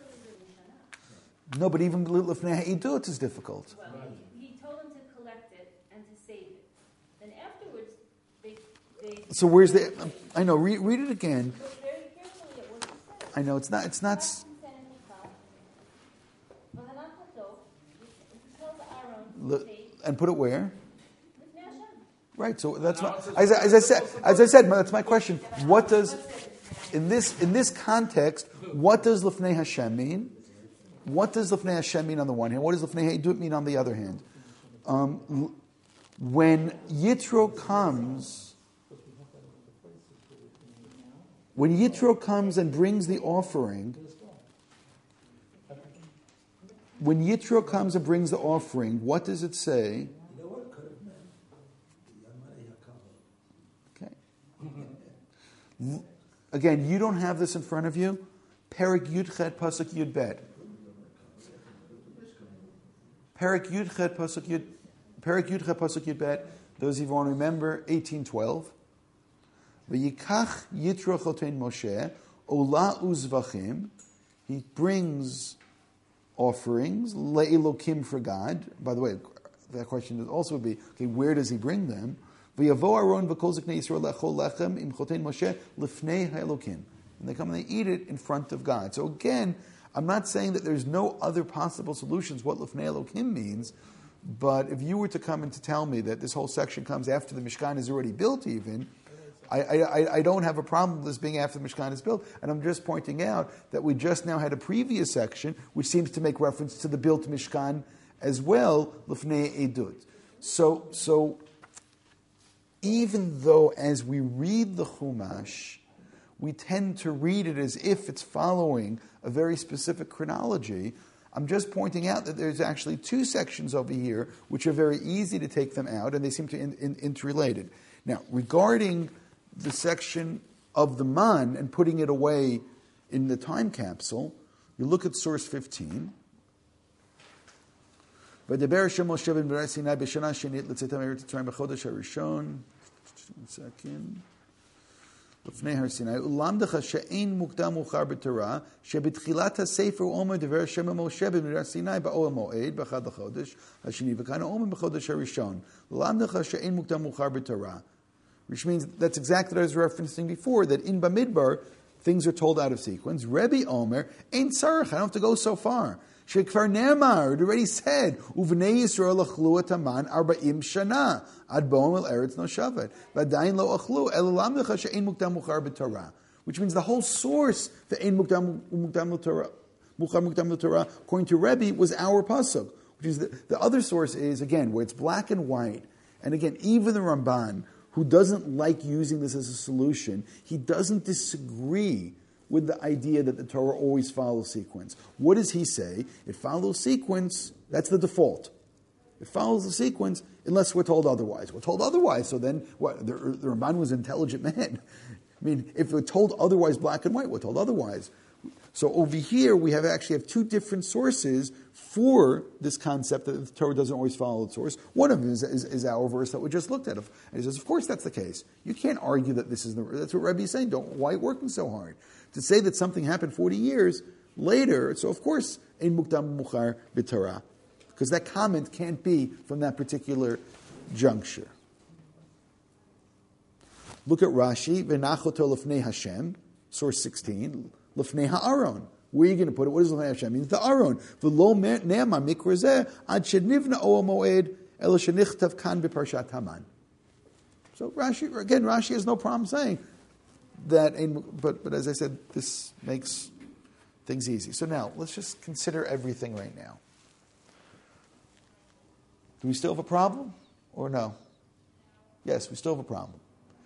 No, but even Lifnei Ha'idut is difficult. Well, he told them to collect it and to save it. Then afterwards, they so where's the... I know, read it again. look very carefully at what he said. I know, it's not... And put it where? Right. So that's as I said, that's my question. What does in this context? What does Lifnei Hashem mean? What does Lifnei Hashem mean on the one hand? What does Lifnei Ha'idut mean on the other hand? When Yitro comes and brings the offering. When Yitro comes and brings the offering, what does it say? Okay. Again, you don't have this in front of you. Perek Yudchet Pasuk Yud Bet. Perek Yudchet Pasuk Yud Bet. Those of you who want to remember, 1812. V'yikach Yitro Chotein Moshe Ola Uzvachim. He brings offerings, le'elokim for God. By the way, that question would also be, okay, where does he bring them? V'yavo Aaron v'kol ziknei Yisrael lechol lechem im chotein Moshe lifnei ha'elokim. And they come and they eat it in front of God. So again, I'm not saying that there's no other possible solutions what lifnei elokim means, but if you were to come and to tell me that this whole section comes after the Mishkan is already built even, I don't have a problem with this being after the Mishkan is built. And I'm just pointing out that we just now had a previous section which seems to make reference to the built Mishkan as well, Lifnei Edut. So even though as we read the Chumash, we tend to read it as if it's following a very specific chronology, I'm just pointing out that there's actually two sections over here which are very easy to take them out, and they seem to interrelated. Now, regarding the section of the man and putting it away in the time capsule, you look at source 15. One second. לפני הר סיני, ולמדך שאין מוקדם מאוחר בתורה, שבתחילת הספר אומר דבר השם למשה במדבר סיני באוהל מועד, באחד לחודש השני, וכאן אומר בחודש הראשון. למדך שאין מוקדם מאוחר בתורה. Which means that's exactly what I was referencing before, that in Bamidbar, things are told out of sequence. Rebbe Omer, ain't sarach, I don't have to go so far. Shekvar Nemar, it already said, Uvnei Yisrael achlu ataman arba'im shana, ad bo'om el eretz no shavet, v'adayin lo achlu, elalam lecha she'ein mukdam muchar b'torah. Which means the whole source for ein mukdam l'torah, muchar mukdam l'torah, according to Rebbe, was our pasuk. Which is the other source is, again, where it's black and white, and again, even the Ramban, who doesn't like using this as a solution, he doesn't disagree with the idea that the Torah always follows sequence. What does he say? It follows sequence, that's the default. It follows the sequence unless we're told otherwise. We're told otherwise, so then what? The Ramban was an intelligent man. I mean, if we're told otherwise, black and white, we're told otherwise. So over here, we actually have two different sources for this concept that the Torah doesn't always follow the source. One of them is our verse that we just looked at. And he says, of course that's the case. You can't argue that that's what Rebbe is saying. Why are you working so hard? To say that something happened 40 years later, so of course, ein mukdam muchar b'Torah. Because that comment can't be from that particular juncture. Look at Rashi, v'nachoto lefnei Hashem, source 16, lefnei ha'aron. Where are you going to put it? What does lefnei Hashem mean? The aron. V'lo ne'ama mikra zeh, ad shenivna oel moed, elo shenichtav kan b'parshat Haman. So Rashi has no problem saying that, but as I said, this makes things easy. So now, let's just consider everything right now. Do we still have a problem or no? Yes, we still have a problem.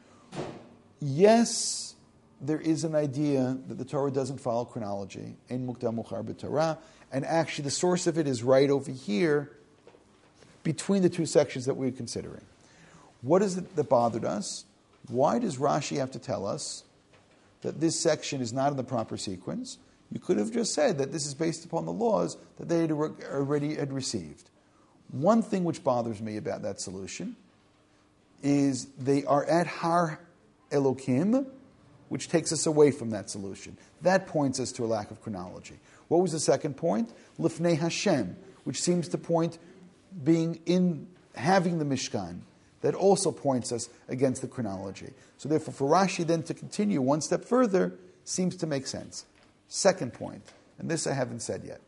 Yes, there is an idea that the Torah doesn't follow chronology, ein mukdam muchar b'Torah, and actually the source of it is right over here between the two sections that we're considering. What is it that bothered us? Why does Rashi have to tell us that this section is not in the proper sequence? You could have just said that this is based upon the laws that they had already had received. One thing which bothers me about that solution is they are at Har Elokim, which takes us away from that solution. That points us to a lack of chronology. What was the second point? Lifnei Hashem, which seems to point being in having the Mishkan. That also points us against the chronology. So therefore, for Rashi then to continue one step further seems to make sense. Second point, and this I haven't said yet.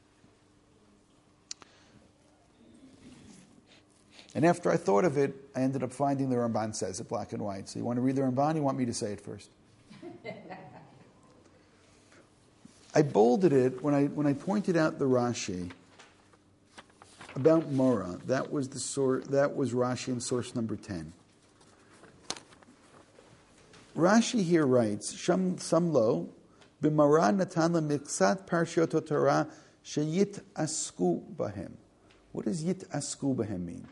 And after I thought of it, I ended up finding the Ramban says it black and white. So you want to read the Ramban? You want me to say it first? I bolded it when I pointed out the Rashi about Mora. That was the source. That was Rashi in source number 10. Rashi here writes, "Samlo b'Mara natan lamiksat parshiot Torah sheyit asku bahem." What does yit asku bahem mean?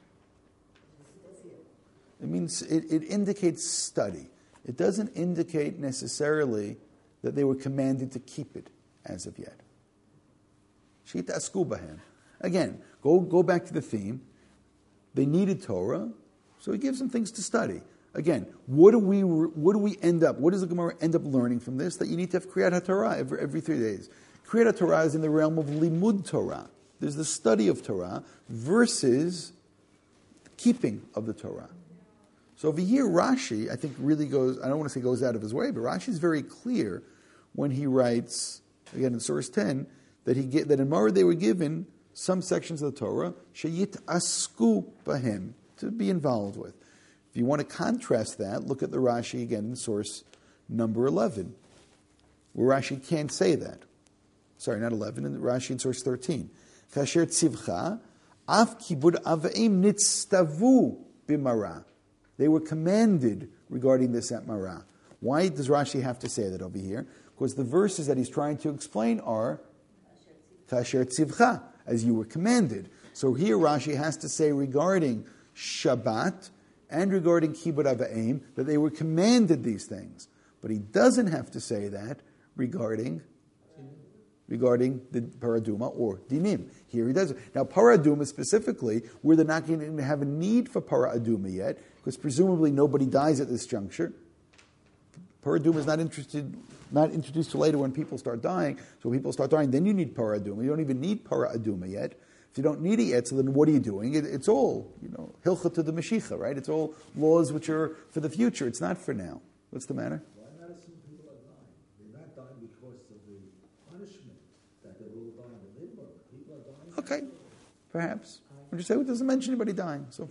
It means it indicates study. It doesn't indicate necessarily that they were commanded to keep it as of yet. Sheyit asku bahem. Again, go back to the theme. They needed Torah, so he gives them things to study. Again, what do we end up? What does the Gemara end up learning from this? That you need to have Kriyat HaTorah every 3 days. Kriyat HaTorah is in the realm of Limud Torah. There's the study of Torah versus keeping of the Torah. So over here, Rashi, I think really goes, I don't want to say goes out of his way, but Rashi is very clear when he writes, again in source 10, that in Mara they were given some sections of the Torah, sheyit asku bahem, to be involved with. If you want to contrast that, look at the Rashi again in source number 11, where Rashi can't say that. Sorry, not 11, in Rashi in source 13. Kasher tzivcha, af kibud avaim nitztavu b'mara. They were commanded regarding this at Mara. Why does Rashi have to say that over here? Because the verses that he's trying to explain are Kasher tzivcha, as you were commanded. So here Rashi has to say regarding Shabbat and regarding Kibbud Avayim that they were commanded these things. But he doesn't have to say that regarding the Paraduma or Dinim. Here he does it. Now Paraduma specifically, where they're not going to have a need for Paraduma yet, because presumably nobody dies at this juncture. Paraduma is not introduced till later when people start dying. So when people start dying, then you need paraduma. You don't even need paraduma yet. If you don't need it yet, so then what are you doing? It's all, hilcha to the Mashiach, right? It's all laws which are for the future. It's not for now. What's the matter? Why not assume people are dying? They're not dying because of the punishment that they will die in the limbo. People are dying. Okay, perhaps. I'm just saying it doesn't mention anybody dying. So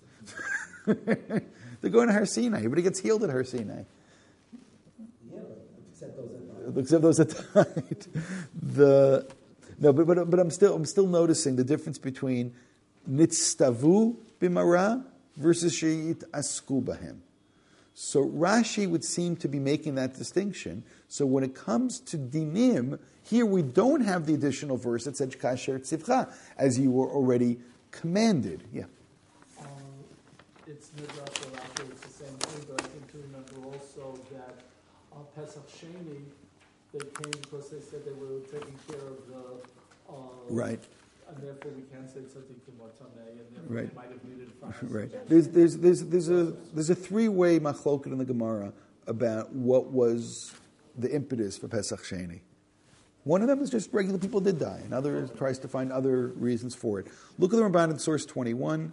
they're going to Har Sinai. Everybody gets healed at Har Sinai. Yeah, except those that died. Except those that died. But I'm still noticing the difference between nitztavu b'mara versus sheyit asku bahem. So Rashi would seem to be making that distinction. So when it comes to dinim, here we don't have the additional verse that said kasher tzivcha, as you were already commanded. Yeah. It's Midrash Rashi, it's the same thing, but I think to remember also that on Pesach Sheni, they came because they said they were taking care of the... Right. And therefore we can't say something to Matameh, and therefore Right. they might have needed fast. Right. There's a three-way machloket in the Gemara about what was the impetus for Pesach Sheni. One of them is just regular people did die. Another tries to find other reasons for it. Look at the Ramban in source 21.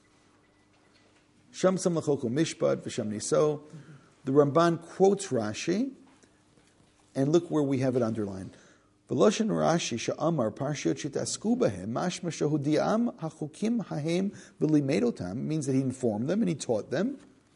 Shamsam lachoko mishpat v'sham niso. The Ramban quotes Rashi, and look where we have it underlined. V'loshen Rashi she'amar parshiot shetasku bahem mashma shehudiam hachukim hahem v'limedotam means that he informed them and he taught them.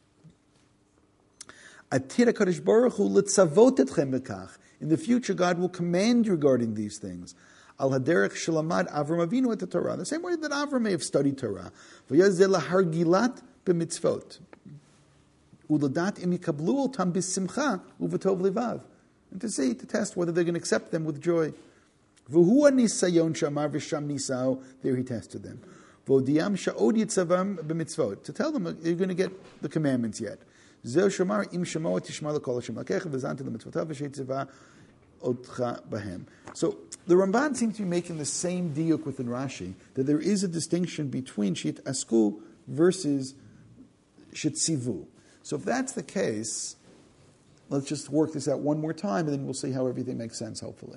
Atir HaKadosh Baruch Hu litzavot etchem bekach. In the future, God will command regarding these things. Al haderech shalamad Avram Avinu et the Torah. The same way that Avram may have studied Torah. V'yazeh lahargilat b'mitzvot. U'ladat im yikablu otam b'simcha u'v'tov levav. And to test whether they're going to accept them with joy. V'hu ha'nisayon shamar v'sham nisao. There he tested them. V'odiam sha'od yitzavam b'mitzvot. To tell them you're going to get the commandments yet. Zeh shamar im shamo tishma l'kol Hashem lakecha v'zanti l'mitzvotav v'sheitzeva otcha bahem. So the Ramban seems to be making the same diuk within Rashi, that there is a distinction between shit asku versus shit sivu. So if that's the case, let's just work this out one more time, and then we'll see how everything makes sense, hopefully.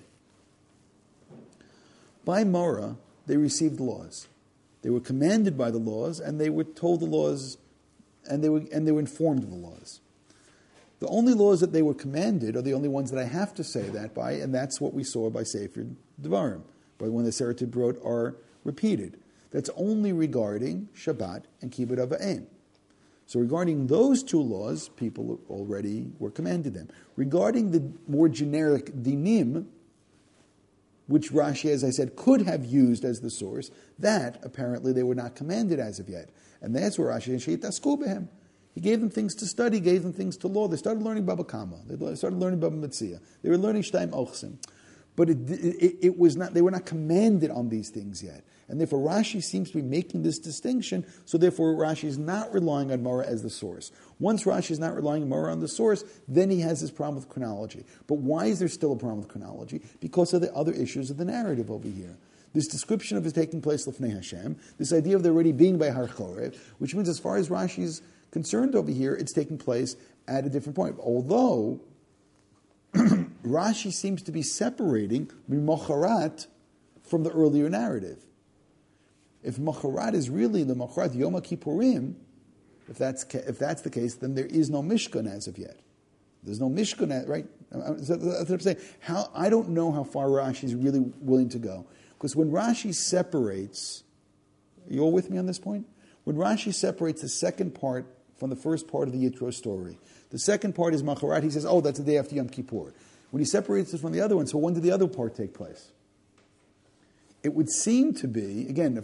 By Morah, they received laws. They were commanded by the laws, and they were told the laws, and they were informed of the laws. The only laws that they were commanded are the only ones that I have to say that by, and that's what we saw by Sefer Devarim, by when the Sefer Brot are repeated. That's only regarding Shabbat and Kibbut Avayim. So regarding those two laws, people already were commanded them. Regarding the more generic dinim, which Rashi, as I said, could have used as the source, that apparently they were not commanded as of yet. And that's where Rashi said, Sheitasku behem. He gave them things to study, gave them things to law. They started learning Baba Kama. They started learning Baba Metzia. They were learning Shtaim Ochsim. But it was not, they were not commanded on these things yet. And therefore Rashi seems to be making this distinction, so therefore Rashi is not relying on Morah as the source. Once Rashi is not relying on Morah on the source, then he has this problem with chronology. But why is there still a problem with chronology? Because of the other issues of the narrative over here. This description of it taking place Lefnei Hashem, this idea of there already being by Har Chorev, which means as far as Rashi is concerned over here, it's taking place at a different point. Although Rashi seems to be separating Mocharat from the earlier narrative. If Mocharat is really the Mocharat Yom Kippurim, if that's the case, then there is no Mishkan as of yet. There's no Mishkan, right? That's what I'm saying. I don't know how far Rashi is really willing to go. Because when Rashi separates, are you all with me on this point? When Rashi separates the second part from the first part of the Yitro story, the second part is Mocharat, he says, that's the day after Yom Kippur. When he separates it from the other one, so when did the other part take place? It would seem to be, again,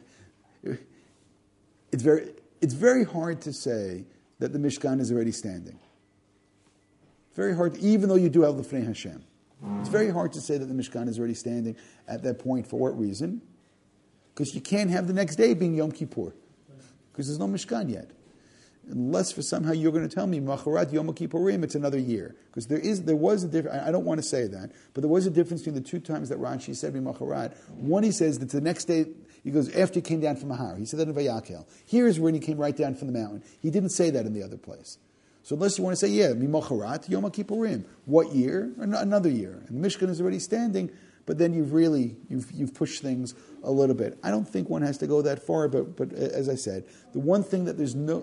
it's very hard to say that the Mishkan is already standing. It's very hard, even though you do have Lefnei Hashem. It's very hard to say that the Mishkan is already standing at that point. For what reason? Because you can't have the next day being Yom Kippur. Because there's no Mishkan yet. Unless for somehow you're going to tell me, Macharat Yom Kippurim, it's another year. Because there was a difference, I don't want to say that, but there was a difference between the two times that Rashi said Macharat. One, he says that the next day, he goes, after he came down from Mahar. He said that in Vayakel. Here is when he came right down from the mountain. He didn't say that in the other place. So unless you want to say, Mimocharat, Yom Kippurim. What year? Another year. And the Mishkan is already standing, but then you've pushed things a little bit. I don't think one has to go that far, but as I said, the one thing that there's no...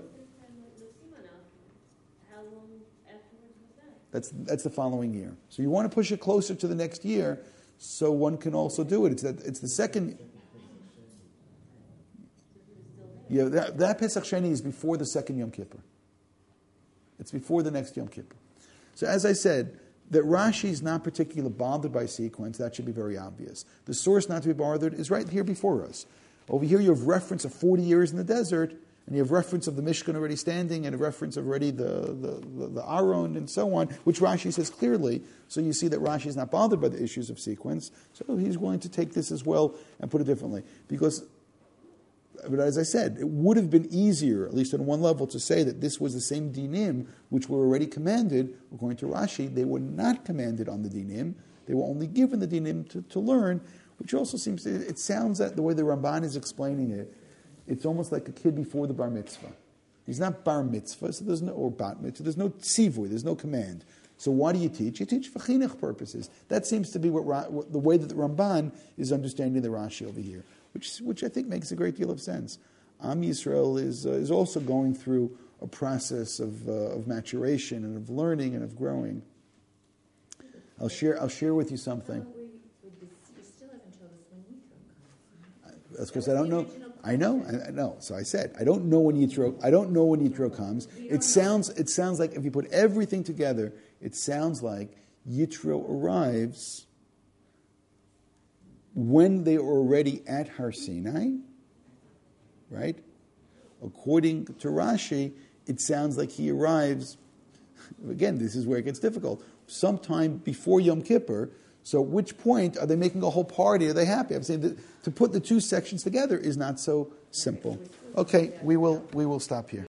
How long afterwards was that? That's the following year. So you want to push it closer to the next year, so one can also do it. It's the second... Yeah, that Pesach Sheni is before the second Yom Kippur. It's before the next Yom Kippur. So as I said, that Rashi is not particularly bothered by sequence, that should be very obvious. The source not to be bothered is right here before us. Over here you have reference of 40 years in the desert, and you have reference of the Mishkan already standing, and a reference of already the Aron, and so on, which Rashi says clearly. So you see that Rashi is not bothered by the issues of sequence, so he's willing to take this as well and put it differently. But as I said, it would have been easier, at least on one level, to say that this was the same dinim which were already commanded. According to Rashi, they were not commanded on the dinim. They were only given the dinim to learn, which also seems to, it sounds that the way the Ramban is explaining it, it's almost like a kid before the bar mitzvah. He's not bar mitzvah, so there's no, or bat mitzvah, there's no tzivui, there's no command. So why do you teach? You teach for chinuch purposes. That seems to be what the way that the Ramban is understanding the Rashi over here. Which I think makes a great deal of sense. Am Yisrael is also going through a process of maturation and of learning and of growing. I'll share with you something. You still haven't told us when Yitro comes. That's because I don't know. I know. So I said I don't know when Yitro comes. It sounds like if you put everything together, it sounds like Yitro arrives when they are already at Har Sinai, right? According to Rashi, it sounds like he arrives, again, this is where it gets difficult, sometime before Yom Kippur. So at which point are they making a whole party? Are they happy? I'm saying that to put the two sections together is not so simple. Okay, we will stop here.